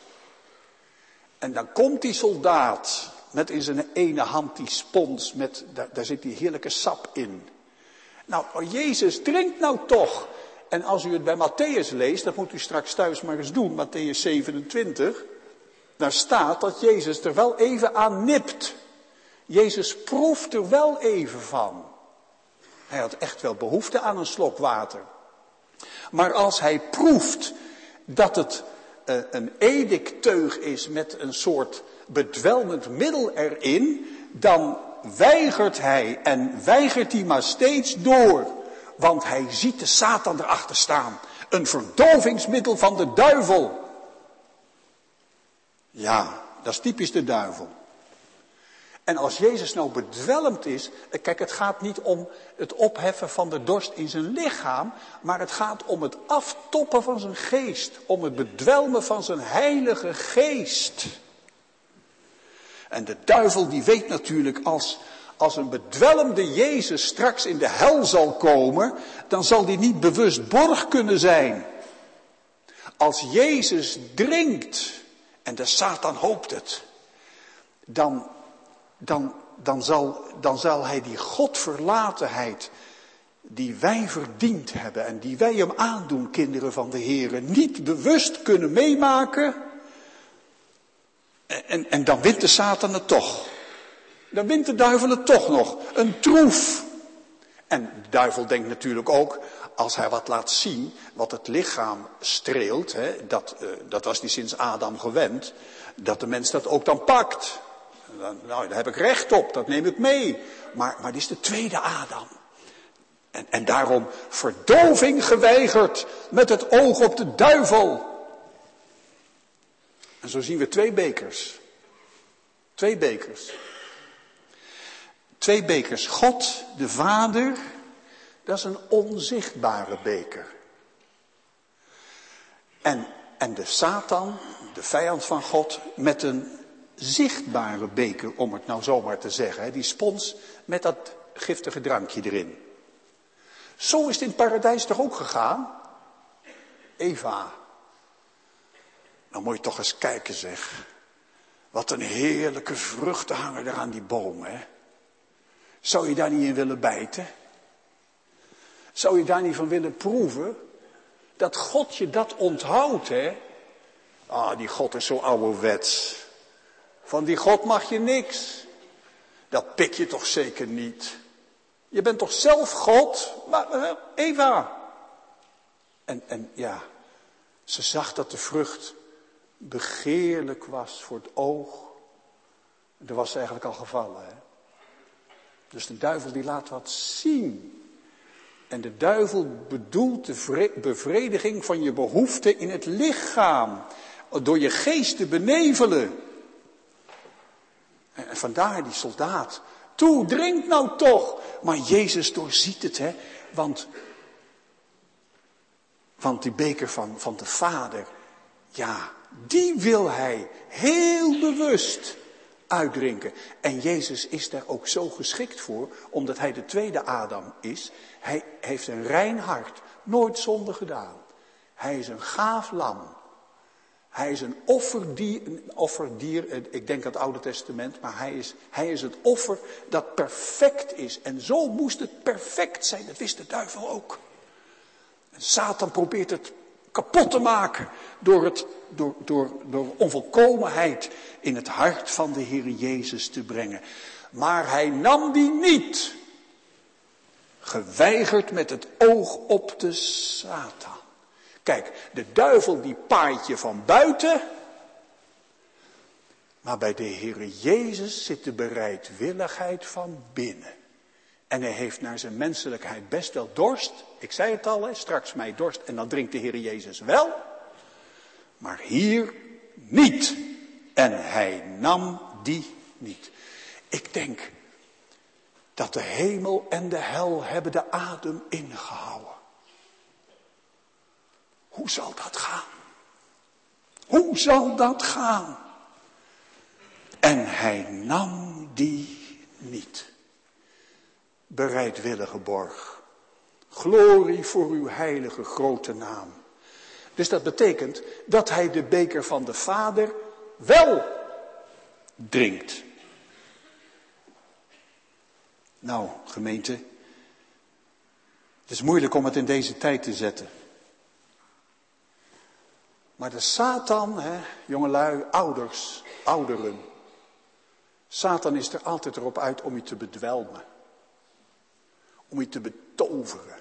En dan komt die soldaat met in zijn ene hand die spons, daar zit die heerlijke sap in. Nou, Jezus, drinkt nou toch. En als u het bij Matthäus leest, dat moet u straks thuis maar eens doen, Matthäus 27, daar staat dat Jezus er wel even aan nipt. Jezus proeft er wel even van. Hij had echt wel behoefte aan een slok water. Maar als hij proeft dat het een edikteug is met een soort bedwelmend middel erin, dan weigert hij en weigert hij maar steeds door. Want hij ziet de Satan erachter staan. Een verdovingsmiddel van de duivel. Ja, dat is typisch de duivel. En als Jezus nou bedwelmd is, kijk, het gaat niet om het opheffen van de dorst in zijn lichaam, maar het gaat om het aftoppen van zijn geest, om het bedwelmen van zijn heilige geest. En de duivel die weet natuurlijk, als een bedwelmde Jezus straks in de hel zal komen, dan zal die niet bewust borg kunnen zijn. Als Jezus drinkt, en de Satan hoopt het, dan zal hij die godverlatenheid die wij verdiend hebben en die wij hem aandoen, kinderen van de Heere, niet bewust kunnen meemaken. En dan wint de Satan het toch. Dan wint de duivel het toch nog. Een troef. En de duivel denkt natuurlijk ook, als hij wat laat zien, wat het lichaam streelt, dat was niet sinds Adam gewend, dat de mens dat ook dan pakt. Nou, daar heb ik recht op, dat neem ik mee. Maar dit is de tweede Adam. En daarom verdoving geweigerd met het oog op de duivel. En zo zien we 2 bekers. 2 bekers. 2 bekers. God, de Vader, dat is een onzichtbare beker. En de Satan, de vijand van God, met een zichtbare beker, om het nou zomaar te zeggen. Die spons met dat giftige drankje erin. Zo is het in het paradijs toch ook gegaan? Eva. Nou moet je toch eens kijken zeg. Wat een heerlijke vruchten hangen er aan die boom, hè. Zou je daar niet in willen bijten? Zou je daar niet van willen proeven? Dat God je dat onthoudt, hè. Ah, die God is zo ouderwets. Van die God mag je niks. Dat pik je toch zeker niet. Je bent toch zelf God? Maar Eva. En ja, ze zag dat de vrucht begeerlijk was voor het oog. En daar was ze eigenlijk al gevallen. Hè? Dus de duivel die laat wat zien. En de duivel bedoelt de bevrediging van je behoeften in het lichaam. Door je geest te benevelen. En vandaar die soldaat. Toe, drink nou toch. Maar Jezus doorziet het, hè. Want die beker van de Vader, ja, die wil hij heel bewust uitdrinken. En Jezus is daar ook zo geschikt voor, omdat hij de tweede Adam is. Hij heeft een rein hart, nooit zonde gedaan. Hij is een gaaf lam. Hij is een offerdier, ik denk aan het Oude Testament, maar hij is het offer dat perfect is. En zo moest het perfect zijn, dat wist de duivel ook. En Satan probeert het kapot te maken door onvolkomenheid in het hart van de Heer Jezus te brengen. Maar hij nam die niet, geweigerd met het oog op de Satan. Kijk, de duivel die paait je van buiten. Maar bij de Heere Jezus zit de bereidwilligheid van binnen. En hij heeft naar zijn menselijkheid best wel dorst. Ik zei het al, straks mij dorst en dan drinkt de Heere Jezus wel. Maar hier niet. En hij nam die niet. Ik denk dat de hemel en de hel hebben de adem ingehouden. Hoe zal dat gaan? Hoe zal dat gaan? En hij nam die niet. Bereidwillige borg. Glorie voor uw heilige grote naam. Dus dat betekent dat hij de beker van de Vader wel drinkt. Nou, gemeente. Het is moeilijk om het in deze tijd te zetten. Maar de Satan, jongelui, ouderen. Satan is er altijd erop uit om je te bedwelmen. Om je te betoveren.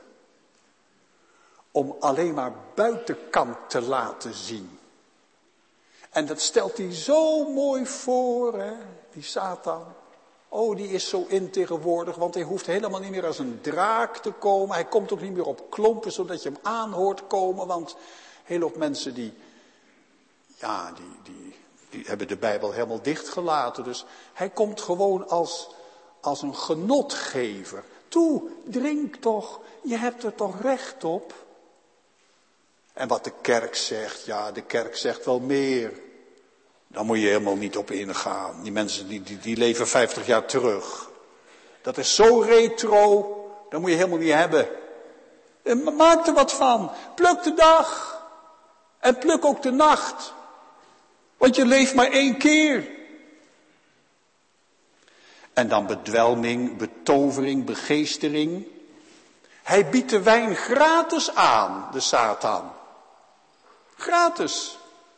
Om alleen maar buitenkant te laten zien. En dat stelt hij zo mooi voor, die Satan. Oh, die is zo in tegenwoordig, want hij hoeft helemaal niet meer als een draak te komen. Hij komt ook niet meer op klompen, zodat je hem aan hoort komen. Want heel veel mensen die hebben de Bijbel helemaal dichtgelaten. Dus hij komt gewoon als een genotgever. Toe, drink toch, je hebt er toch recht op. En wat de kerk zegt, ja, de kerk zegt wel meer. Daar moet je helemaal niet op ingaan. Die mensen die leven 50 jaar terug. Dat is zo retro, dat moet je helemaal niet hebben. En maak er wat van. Pluk de dag. En pluk ook de nacht. Want je leeft maar 1 keer. En dan bedwelming, betovering, begeestering. Hij biedt de wijn gratis aan, de Satan. Gratis.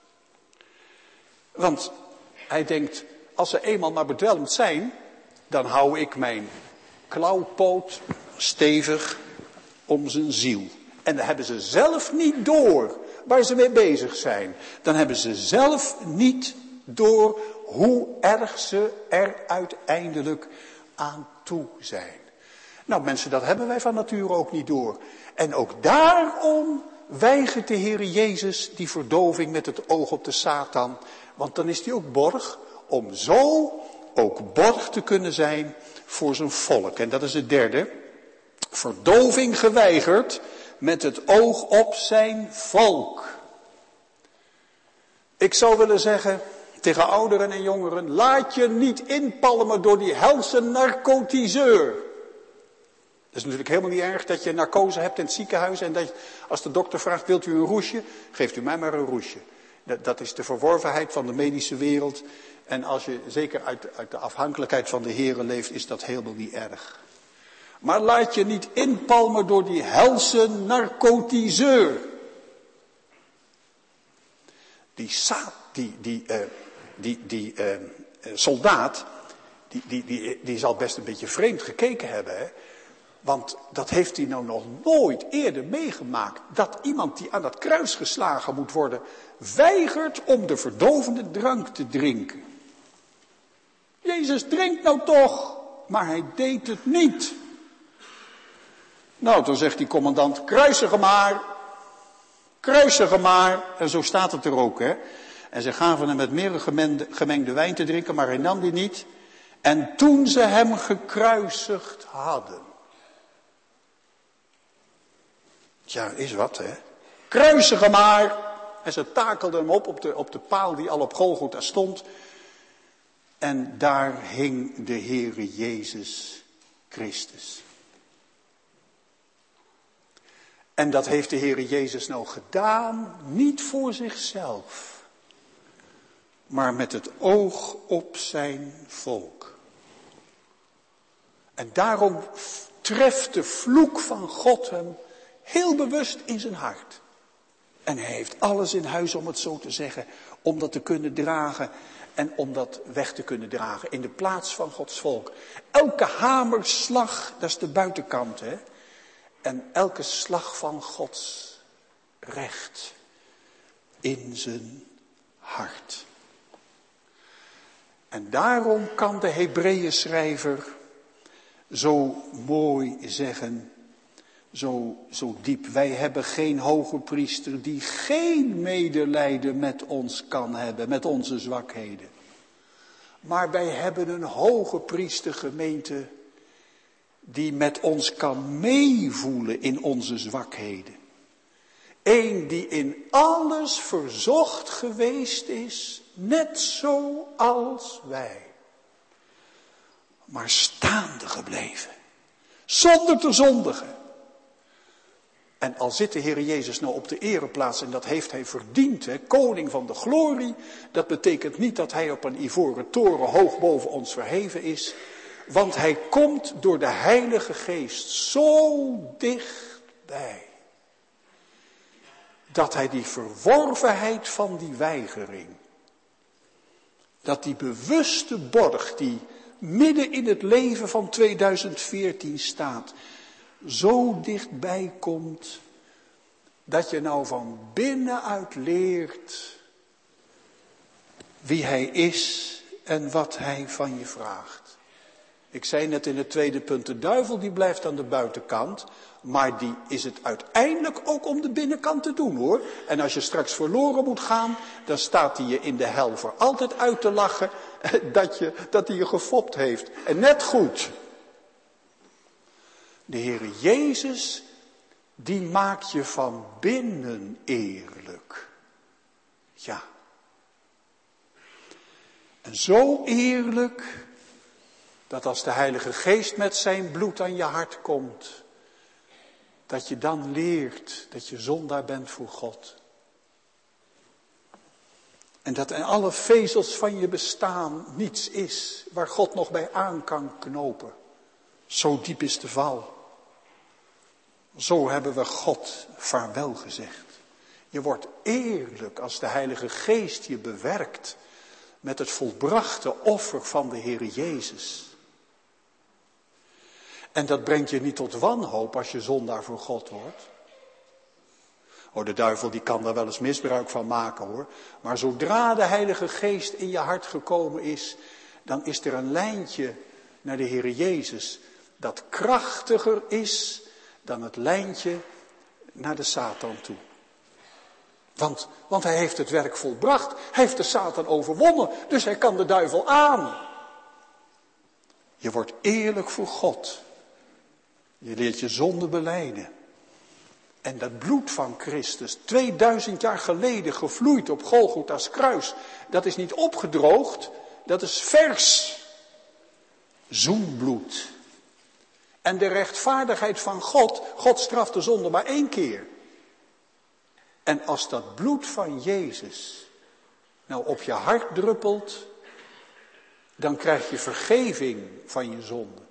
Want hij denkt, als ze eenmaal maar bedwelmd zijn, dan hou ik mijn klauwpoot stevig om zijn ziel. En dan hebben ze zelf niet door waar ze mee bezig zijn. Dan hebben ze zelf niet door hoe erg ze er uiteindelijk aan toe zijn. Nou mensen, dat hebben wij van nature ook niet door. En ook daarom weigert de Heere Jezus die verdoving met het oog op de Satan. Want dan is hij ook borg om zo ook borg te kunnen zijn voor zijn volk. En dat is het derde. Verdoving geweigerd met het oog op zijn volk. Ik zou willen zeggen tegen ouderen en jongeren, laat je niet inpalmen door die helse narcotiseur. Het is natuurlijk helemaal niet erg dat je narcose hebt in het ziekenhuis en dat als de dokter vraagt, wilt u een roesje? Geeft u mij maar een roesje. Dat is de verworvenheid van de medische wereld. En als je zeker uit de afhankelijkheid van de Heere leeft, is dat helemaal niet erg. Maar laat je niet inpalmen door die helse narcotiseur. Die soldaat, die zal best een beetje vreemd gekeken hebben, hè? Want dat heeft hij nou nog nooit eerder meegemaakt. Dat iemand die aan dat kruis geslagen moet worden, weigert om de verdovende drank te drinken. Jezus drinkt nou toch, maar hij deed het niet. Nou, dan zegt die commandant, kruisig hem maar. Kruisig hem maar. En zo staat het er ook, hè. En ze gaven hem met meer gemengde wijn te drinken, maar hij nam die niet. En toen ze hem gekruisigd hadden. Ja, is wat, hè. Kruisig hem maar. En ze takelden hem op de paal die al op Golgotha stond. En daar hing de Heere Jezus Christus. En dat heeft de Heere Jezus nou gedaan, niet voor zichzelf, maar met het oog op zijn volk. En daarom treft de vloek van God hem heel bewust in zijn hart. En hij heeft alles in huis, om het zo te zeggen, om dat te kunnen dragen en om dat weg te kunnen dragen in de plaats van Gods volk. Elke hamerslag, dat is de buitenkant, hè. En elke slag van Gods recht in zijn hart. En daarom kan de Hebreeënschrijver zo mooi zeggen, zo diep. Wij hebben geen hoge priester die geen medelijden met ons kan hebben, met onze zwakheden. Maar wij hebben een hoge priester, gemeente, die met ons kan meevoelen in onze zwakheden. Eén die in alles verzocht geweest is, net zoals wij. Maar staande gebleven, zonder te zondigen. En al zit de Heer Jezus nou op de ereplaats, en dat heeft hij verdiend, hè, koning van de glorie. Dat betekent niet dat hij op een ivoren toren hoog boven ons verheven is. Want hij komt door de Heilige Geest zo dichtbij. Dat hij die verworvenheid van die weigering. Dat die bewuste borg die midden in het leven van 2014 staat. Zo dichtbij komt. Dat je nou van binnenuit leert wie hij is en wat hij van je vraagt. Ik zei net in het tweede punt, de duivel die blijft aan de buitenkant. Maar die is het uiteindelijk ook om de binnenkant te doen hoor. En als je straks verloren moet gaan, dan staat hij je in de hel voor altijd uit te lachen dat hij je gefopt heeft. En net goed. De Heere Jezus, die maakt je van binnen eerlijk. Ja. En zo eerlijk, dat als de Heilige Geest met zijn bloed aan je hart komt, dat je dan leert dat je zondaar bent voor God. En dat in alle vezels van je bestaan niets is waar God nog bij aan kan knopen. Zo diep is de val. Zo hebben we God vaarwel gezegd. Je wordt eerlijk als de Heilige Geest je bewerkt met het volbrachte offer van de Heer Jezus. En dat brengt je niet tot wanhoop als je zondaar voor God wordt. Oh, de duivel die kan daar wel eens misbruik van maken hoor. Maar zodra de Heilige Geest in je hart gekomen is, dan is er een lijntje naar de Heer Jezus dat krachtiger is dan het lijntje naar de Satan toe. Want hij heeft het werk volbracht. Hij heeft de Satan overwonnen. Dus hij kan de duivel aan. Je wordt eerlijk voor God. Je leert je zonde belijden. En dat bloed van Christus, 2000 jaar geleden gevloeid op Golgotha's kruis, dat is niet opgedroogd, dat is vers. Zoenbloed. En de rechtvaardigheid van God, God straft de zonde maar 1 keer. En als dat bloed van Jezus nou op je hart druppelt, dan krijg je vergeving van je zonde.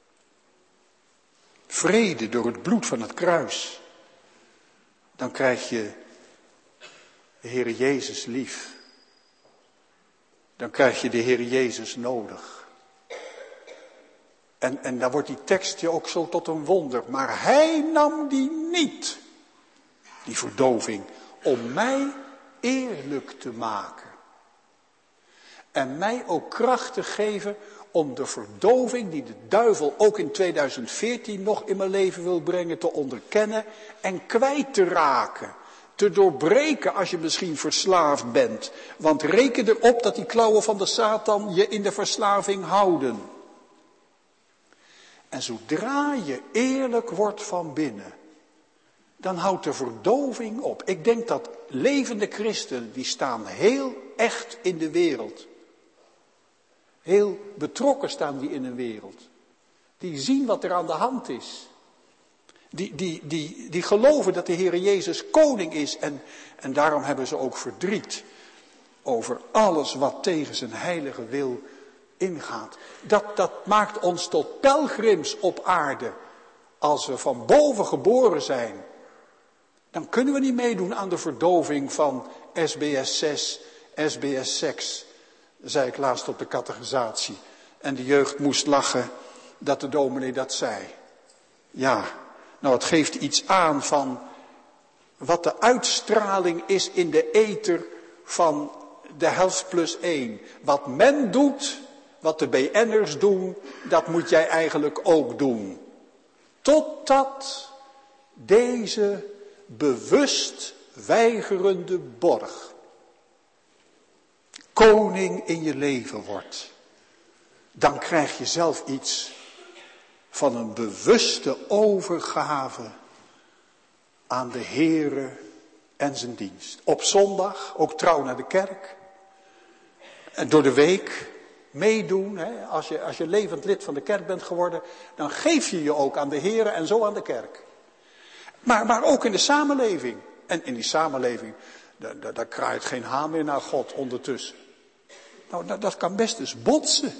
Vrede door het bloed van het kruis. Dan krijg je de Heere Jezus lief. Dan krijg je de Heere Jezus nodig. En dan wordt die tekst je ook zo tot een wonder. Maar hij nam die niet, die verdoving, om mij eerlijk te maken. En mij ook kracht te geven om de verdoving die de duivel ook in 2014 nog in mijn leven wil brengen, te onderkennen en kwijt te raken. Te doorbreken als je misschien verslaafd bent. Want reken erop dat die klauwen van de Satan je in de verslaving houden. En zodra je eerlijk wordt van binnen, dan houdt de verdoving op. Ik denk dat levende christenen, die staan heel echt in de wereld. Heel betrokken staan die in een wereld. Die zien wat er aan de hand is. Die geloven dat de Heere Jezus koning is. En daarom hebben ze ook verdriet over alles wat tegen zijn heilige wil ingaat. Dat maakt ons tot pelgrims op aarde. Als we van boven geboren zijn, dan kunnen we niet meedoen aan de verdoving van SBS 6, SBS 6. Zei ik laatst op de catechisatie. En de jeugd moest lachen dat de dominee dat zei. Ja, nou het geeft iets aan van wat de uitstraling is in de ether van de helft plus 1. Wat men doet, wat de BN'ers doen, dat moet jij eigenlijk ook doen. Totdat deze bewust weigerende borg koning in je leven wordt. Dan krijg je zelf iets van een bewuste overgave aan de Heere en zijn dienst. Op zondag, ook trouw naar de kerk. En door de week meedoen. Hè. Als je levend lid van de kerk bent geworden, dan geef je je ook aan de Heere en zo aan de kerk. Maar ook in de samenleving. En in die samenleving, daar kraait geen haan meer naar God ondertussen. Nou, dat kan best eens botsen.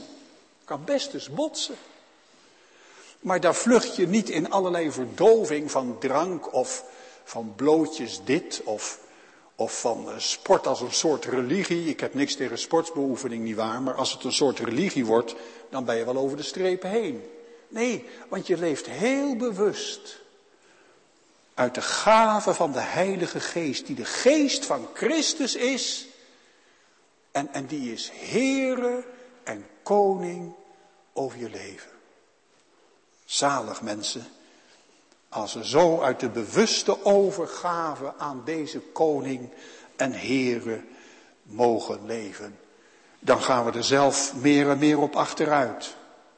Maar daar vlucht je niet in allerlei verdoving van drank of van blootjes dit of van sport als een soort religie. Ik heb niks tegen sportsbeoefening, nietwaar, maar als het een soort religie wordt, dan ben je wel over de streep heen. Nee, want je leeft heel bewust uit de gave van de Heilige Geest, die de geest van Christus is. En die is Heere en Koning over je leven. Zalig mensen, als we zo uit de bewuste overgave aan deze koning en Heere mogen leven. Dan gaan we er zelf meer en meer op achteruit.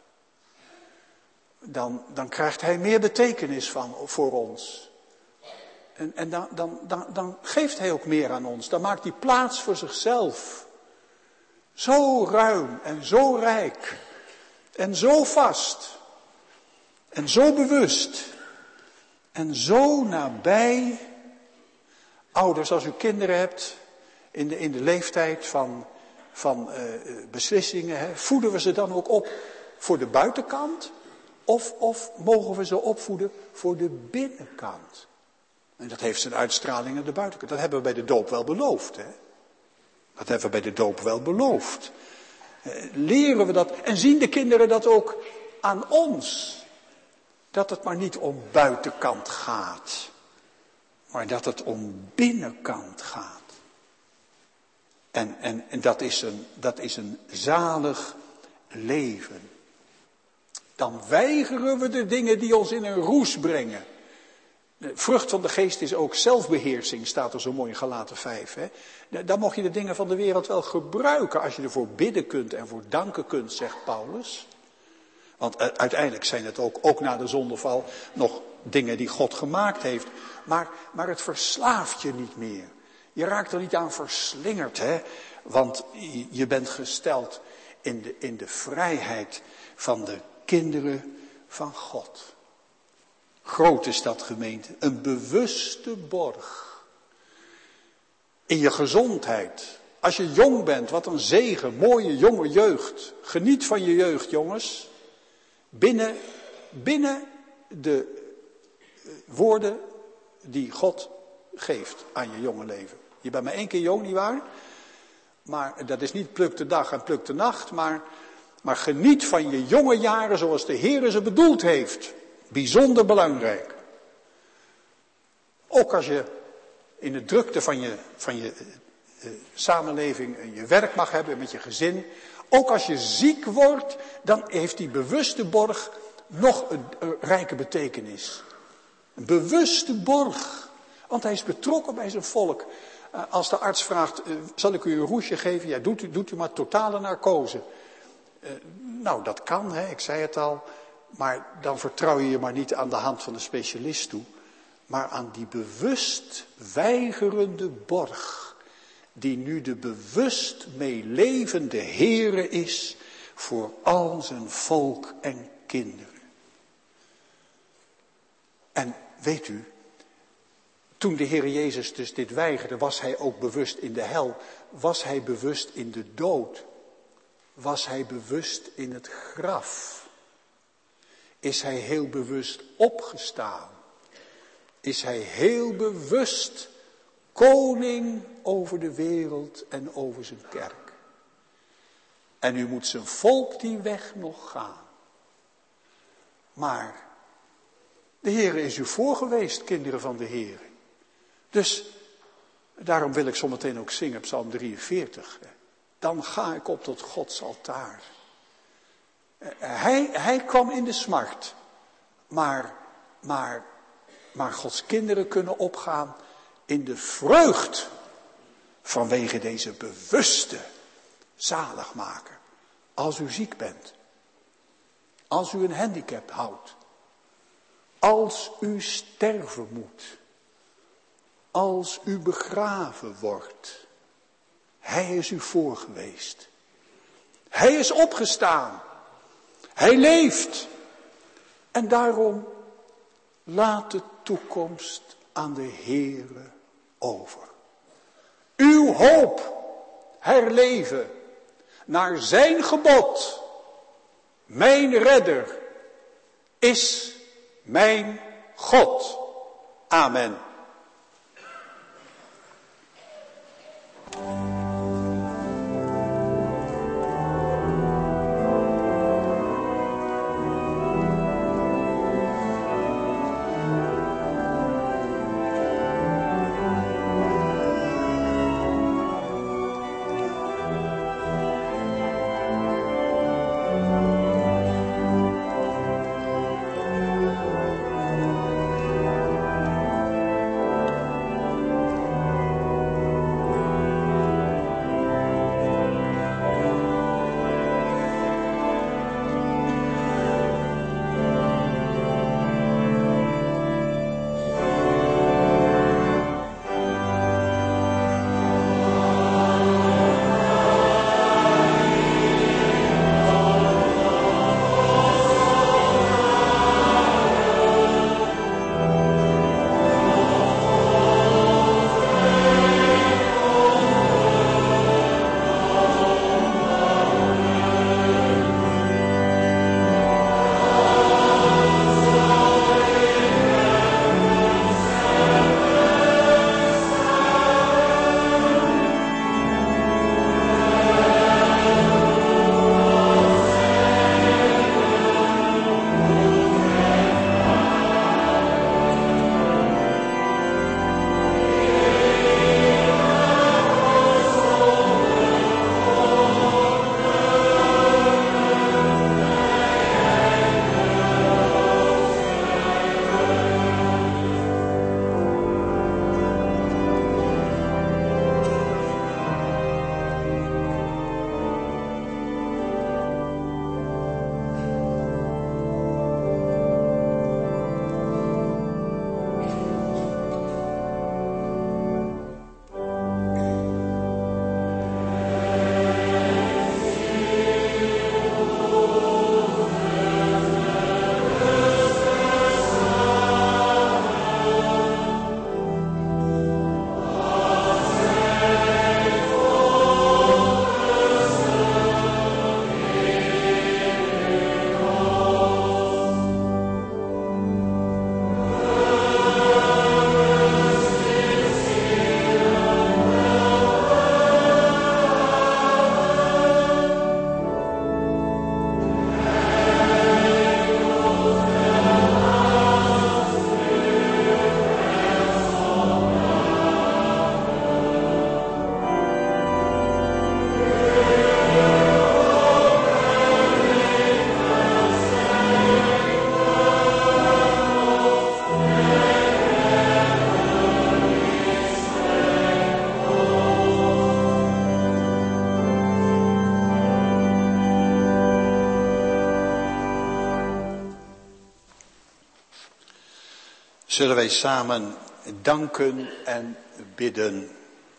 Dan krijgt hij meer betekenis voor ons. En dan geeft hij ook meer aan ons. Dan maakt hij plaats voor zichzelf. Zo ruim en zo rijk. En zo vast. En zo bewust. En zo nabij. Ouders, als u kinderen hebt in de leeftijd van beslissingen. Voeden we ze dan ook op voor de buitenkant? Of mogen we ze opvoeden voor de binnenkant? En dat heeft zijn uitstraling aan de buitenkant. Dat hebben we bij de doop wel beloofd. Hè? Dat hebben we bij de doop wel beloofd. Leren we dat en zien de kinderen dat ook aan ons. Dat het maar niet om buitenkant gaat. Maar dat het om binnenkant gaat. En dat is een zalig leven. Dan weigeren we de dingen die ons in een roes brengen. De vrucht van de geest is ook zelfbeheersing, staat er zo mooi in Galaten 5. Hè? Dan mocht je de dingen van de wereld wel gebruiken als je ervoor bidden kunt en voor danken kunt, zegt Paulus. Want uiteindelijk zijn het ook na de zondeval nog dingen die God gemaakt heeft. Maar het verslaaft je niet meer. Je raakt er niet aan verslingerd, hè? Want je bent gesteld in de vrijheid van de kinderen van God. Groot is dat, gemeente. Een bewuste borg. In je gezondheid. Als je jong bent, wat een zegen. Mooie jonge jeugd. Geniet van je jeugd, jongens. Binnen de woorden die God geeft aan je jonge leven. Je bent maar 1 keer jong, nietwaar? Maar dat is niet pluk de dag en pluk de nacht. Maar geniet van je jonge jaren zoals de Heer ze bedoeld heeft. Bijzonder belangrijk. Ook als je in de drukte van je samenleving je werk mag hebben met je gezin. Ook als je ziek wordt, dan heeft die bewuste borg nog een rijke betekenis. Een bewuste borg. Want hij is betrokken bij zijn volk. Als de arts vraagt, zal ik u een roesje geven? Ja, doet u maar totale narcose. Nou, dat kan, hè, ik zei het al. Maar dan vertrouw je je maar niet aan de hand van de specialist toe. Maar aan die bewust weigerende borg. Die nu de bewust meelevende Heere is voor al zijn volk en kinderen. En weet u, toen de Heer Jezus dus dit weigerde, was hij ook bewust in de hel. Was hij bewust in de dood. Was hij bewust in het graf. Is hij heel bewust opgestaan. Is hij heel bewust koning over de wereld en over zijn kerk. En nu moet zijn volk die weg nog gaan. Maar de Heer is u voor geweest, kinderen van de Heer. Dus daarom wil ik zometeen ook zingen, Psalm 43. Dan ga ik op tot Gods altaar. Hij kwam in de smart. Maar Gods kinderen kunnen opgaan in de vreugd. Vanwege deze bewuste zaligmaker. Als u ziek bent. Als u een handicap houdt. Als u sterven moet. Als u begraven wordt. Hij is u voor geweest. Hij is opgestaan. Hij leeft. En daarom laat de toekomst aan de Heere over. Uw hoop herleven naar zijn gebod. Mijn redder is mijn God. Amen. Zullen wij samen danken en bidden.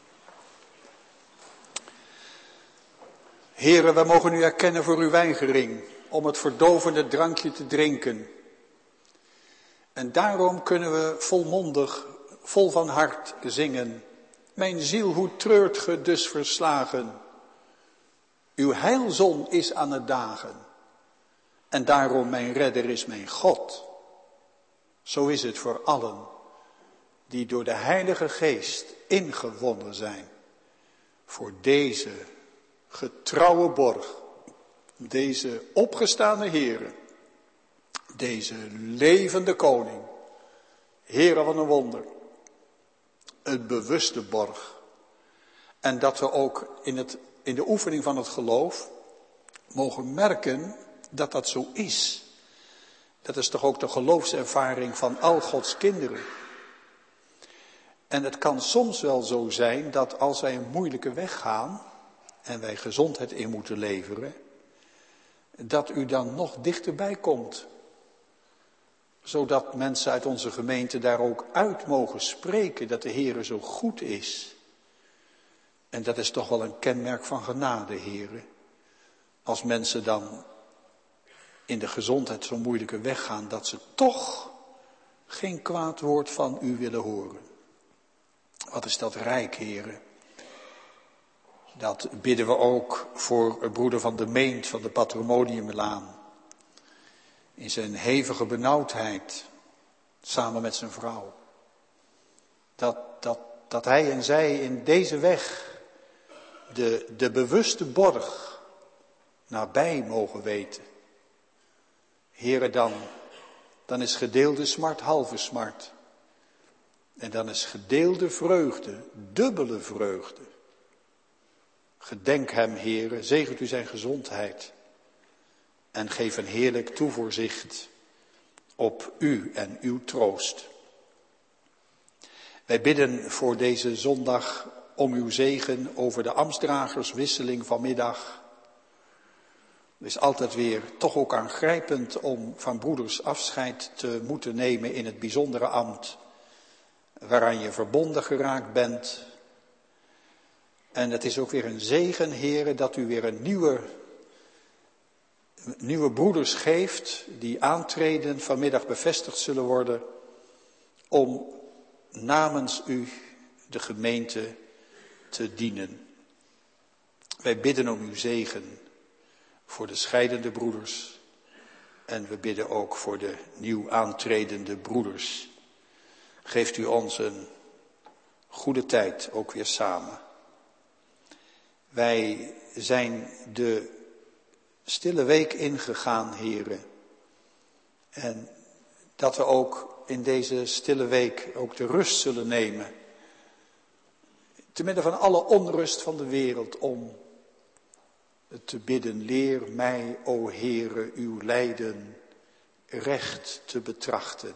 Heere, wij mogen u erkennen voor uw weigering om het verdovende drankje te drinken. En daarom kunnen we volmondig, vol van hart zingen. Mijn ziel, hoe treurt ge dus verslagen? Uw heilzon is aan het dagen. En daarom mijn redder is mijn God. Zo is het voor allen die door de Heilige Geest ingewonnen zijn. Voor deze getrouwe borg, deze opgestane Heere, deze levende koning, Heere van een wonder, een bewuste borg. En dat we ook in de oefening van het geloof mogen merken dat dat zo is. Dat is toch ook de geloofservaring van al Gods kinderen. En het kan soms wel zo zijn dat als wij een moeilijke weg gaan en wij gezondheid in moeten leveren, dat u dan nog dichterbij komt. Zodat mensen uit onze gemeente daar ook uit mogen spreken dat de Heere zo goed is. En dat is toch wel een kenmerk van genade, Heere. Als mensen dan in de gezondheid zo'n moeilijke weg gaan, dat ze toch geen kwaad woord van u willen horen. Wat is dat rijk, Heere. Dat bidden we ook voor broeder Van de Meent van de Patrimoniumlaan. In zijn hevige benauwdheid, samen met zijn vrouw. Dat hij en zij in deze weg de bewuste borg nabij mogen weten. Heere, dan is gedeelde smart halve smart. En dan is gedeelde vreugde, dubbele vreugde. Gedenk hem, Heere, zegent u zijn gezondheid. En geef een heerlijk toevoorzicht op u en uw troost. Wij bidden voor deze zondag om uw zegen over de ambtsdragerswisseling vanmiddag. Het is altijd weer toch ook aangrijpend om van broeders afscheid te moeten nemen in het bijzondere ambt waaraan je verbonden geraakt bent. En het is ook weer een zegen, Heere, dat u weer een nieuwe broeders geeft die aantreden vanmiddag bevestigd zullen worden om namens u de gemeente te dienen. Wij bidden om uw zegen voor de scheidende broeders en we bidden ook voor de nieuw aantredende broeders. Geeft u ons een goede tijd ook weer samen. Wij zijn de stille week ingegaan, Heere. En dat we ook in deze stille week ook de rust zullen nemen. Te midden van alle onrust van de wereld om te bidden, leer mij, o Heere, uw lijden recht te betrachten.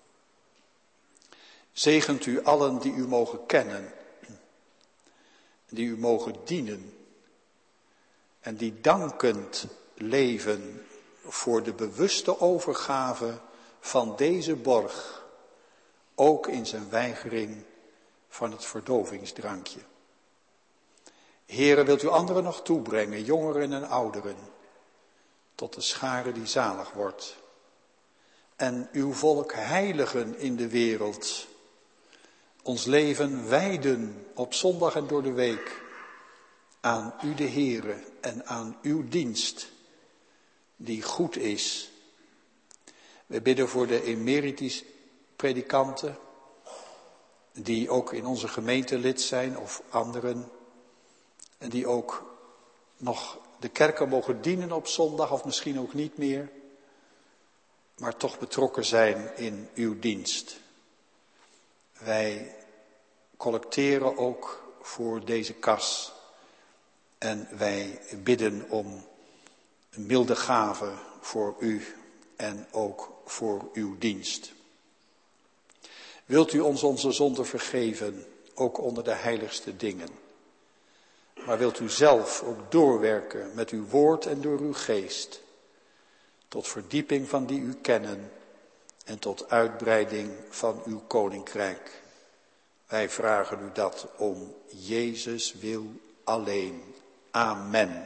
Zegent u allen die u mogen kennen, die u mogen dienen en die dankend leven voor de bewuste overgave van deze borg, ook in zijn weigering van het verdovingsdrankje. Heere, wilt u anderen nog toebrengen, jongeren en ouderen, tot de schare die zalig wordt. En uw volk heiligen in de wereld, ons leven wijden op zondag en door de week aan u de Heere en aan uw dienst, die goed is. We bidden voor de emeritus predikanten, die ook in onze gemeente lid zijn of anderen, en die ook nog de kerken mogen dienen op zondag of misschien ook niet meer, maar toch betrokken zijn in uw dienst. Wij collecteren ook voor deze kas en wij bidden om een milde gave voor u en ook voor uw dienst. Wilt u ons onze zonden vergeven, ook onder de heiligste dingen. Maar wilt u zelf ook doorwerken met uw woord en door uw geest, tot verdieping van die u kennen en tot uitbreiding van uw koninkrijk. Wij vragen u dat om Jezus wil alleen. Amen.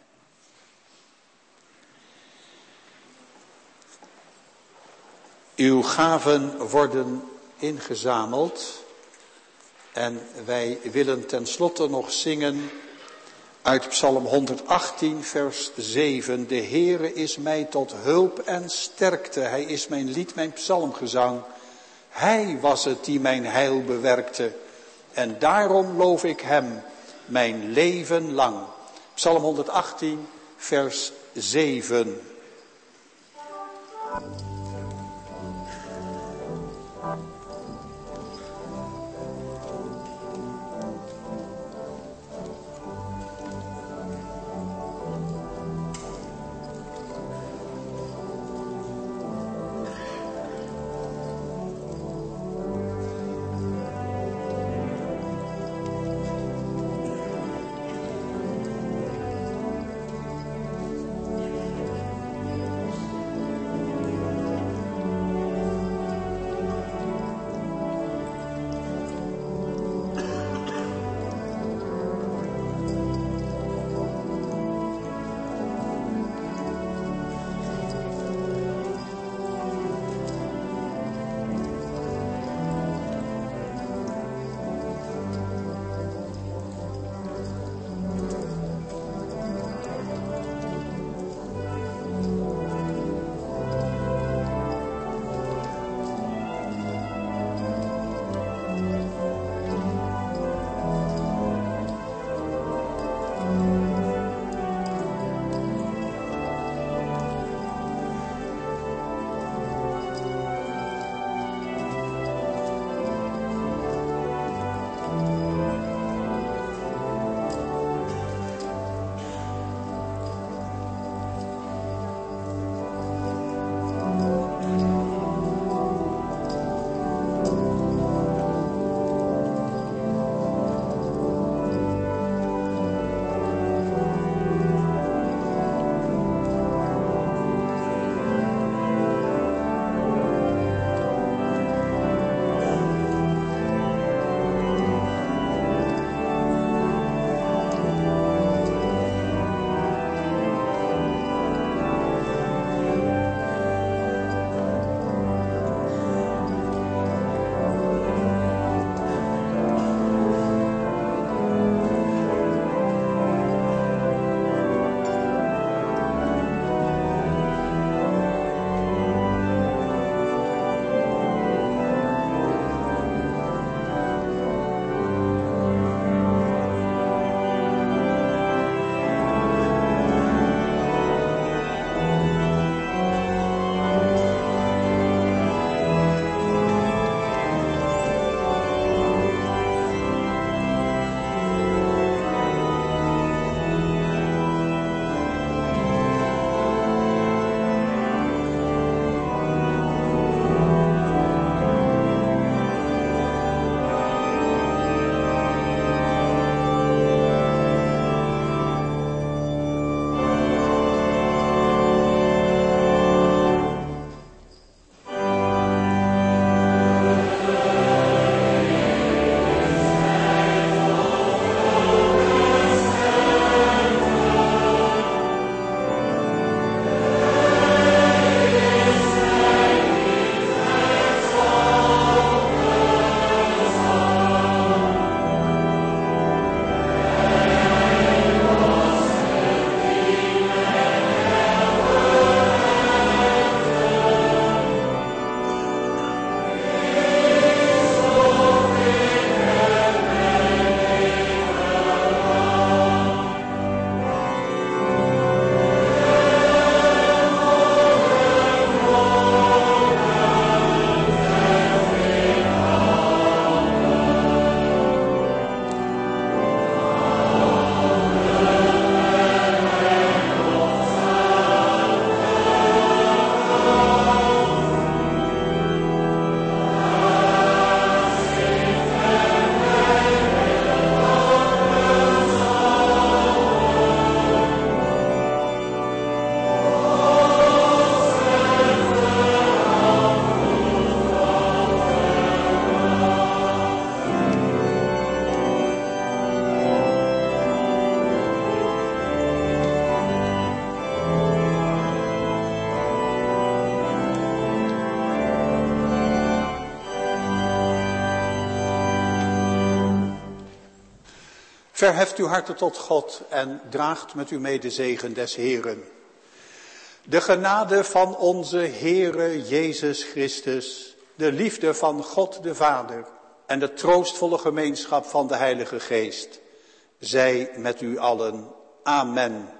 Uw gaven worden ingezameld en wij willen tenslotte nog zingen uit Psalm 118 vers 7. De Heere is mij tot hulp en sterkte. Hij is mijn lied, mijn psalmgezang. Hij was het die mijn heil bewerkte. En daarom loof ik hem mijn leven lang. Psalm 118 vers 7. Verheft uw harten tot God en draagt met u mee de zegen des Heeren. De genade van onze Heere Jezus Christus, de liefde van God de Vader en de troostvolle gemeenschap van de Heilige Geest, zij met u allen. Amen.